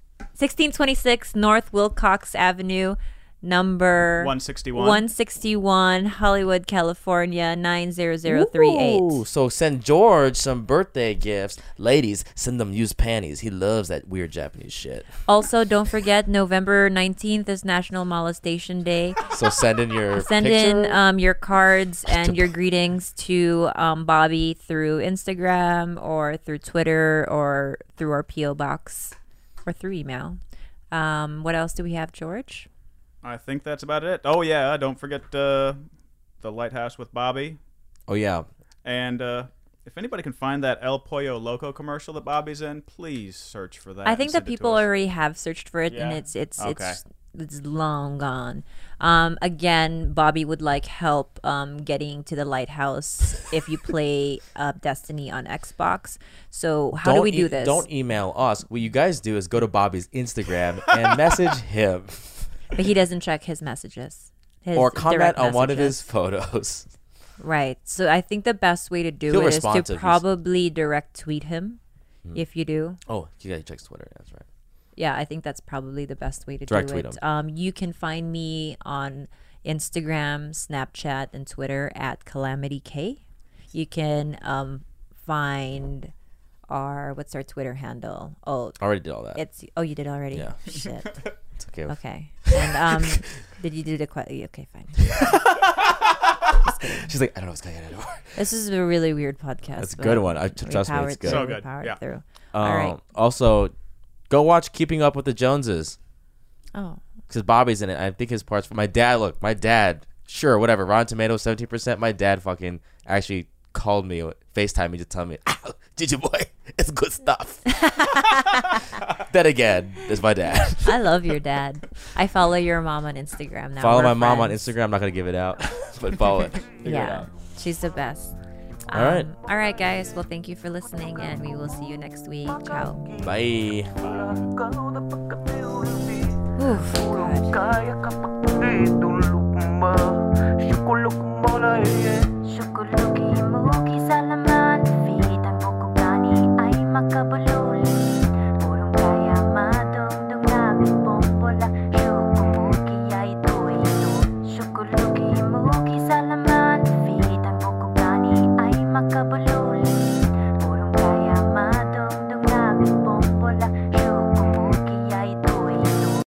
1626 North Wilcox Avenue, number 161. 161, Hollywood, California 90038. Ooh, so send George some birthday gifts. Ladies, send them used panties. He loves that weird Japanese shit. Also, don't forget November 19th is National Molestation Day. So send in your Send picture. in your cards and your greetings to Bobby through Instagram or through Twitter or through our P.O. box or through email. What else do we have, George? I think that's about it. Oh, yeah, don't forget the Lighthouse with Bobby. Oh, yeah. And if anybody can find that El Pollo Loco commercial that Bobby's in, please search for that. I think and that send it to people us. already have searched for it, and Yeah? Okay. it's long gone. Again, Bobby would like help getting to the lighthouse if you play Destiny on Xbox. So how do we do this? Don't email us. What you guys do is go to Bobby's Instagram and message him. But he doesn't check his messages. His Or comment direct on one of messages. his photos. Right. So I think the best way to do He'll it is respond to to probably direct tweet him. If you do. Oh, you gotta check Twitter. That's right. Yeah, I think that's probably the best way to Direct do tweet it. You can find me on Instagram, Snapchat, and Twitter at Calamity K. You can find what's our Twitter handle? Oh, Already did all that. you did already. Yeah. Shit. It's okay. Okay. And did you do the okay, fine. She's like, I don't know what's going on anymore. This is a really weird podcast. It's a but good one. we Trust me, it's powered good. through, So we good. powered Yeah. through. All right. Also, go watch Keeping Up with the Joneses Oh. because Bobby's in it. I think his parts. My dad. Sure, whatever. Rotten Tomatoes 17%. My dad fucking actually called me, FaceTime me to tell me, "Gigi boy, it's good stuff." Then again, is my dad. I love your dad. I follow your mom on Instagram now. Follow We're my mom on friends. Instagram. I'm not gonna give it out, but follow it. Figure it Yeah, out. she's the best. All right. All right, guys. Well, thank you for listening, and we will see you next week. Ciao. Bye. Oof, God.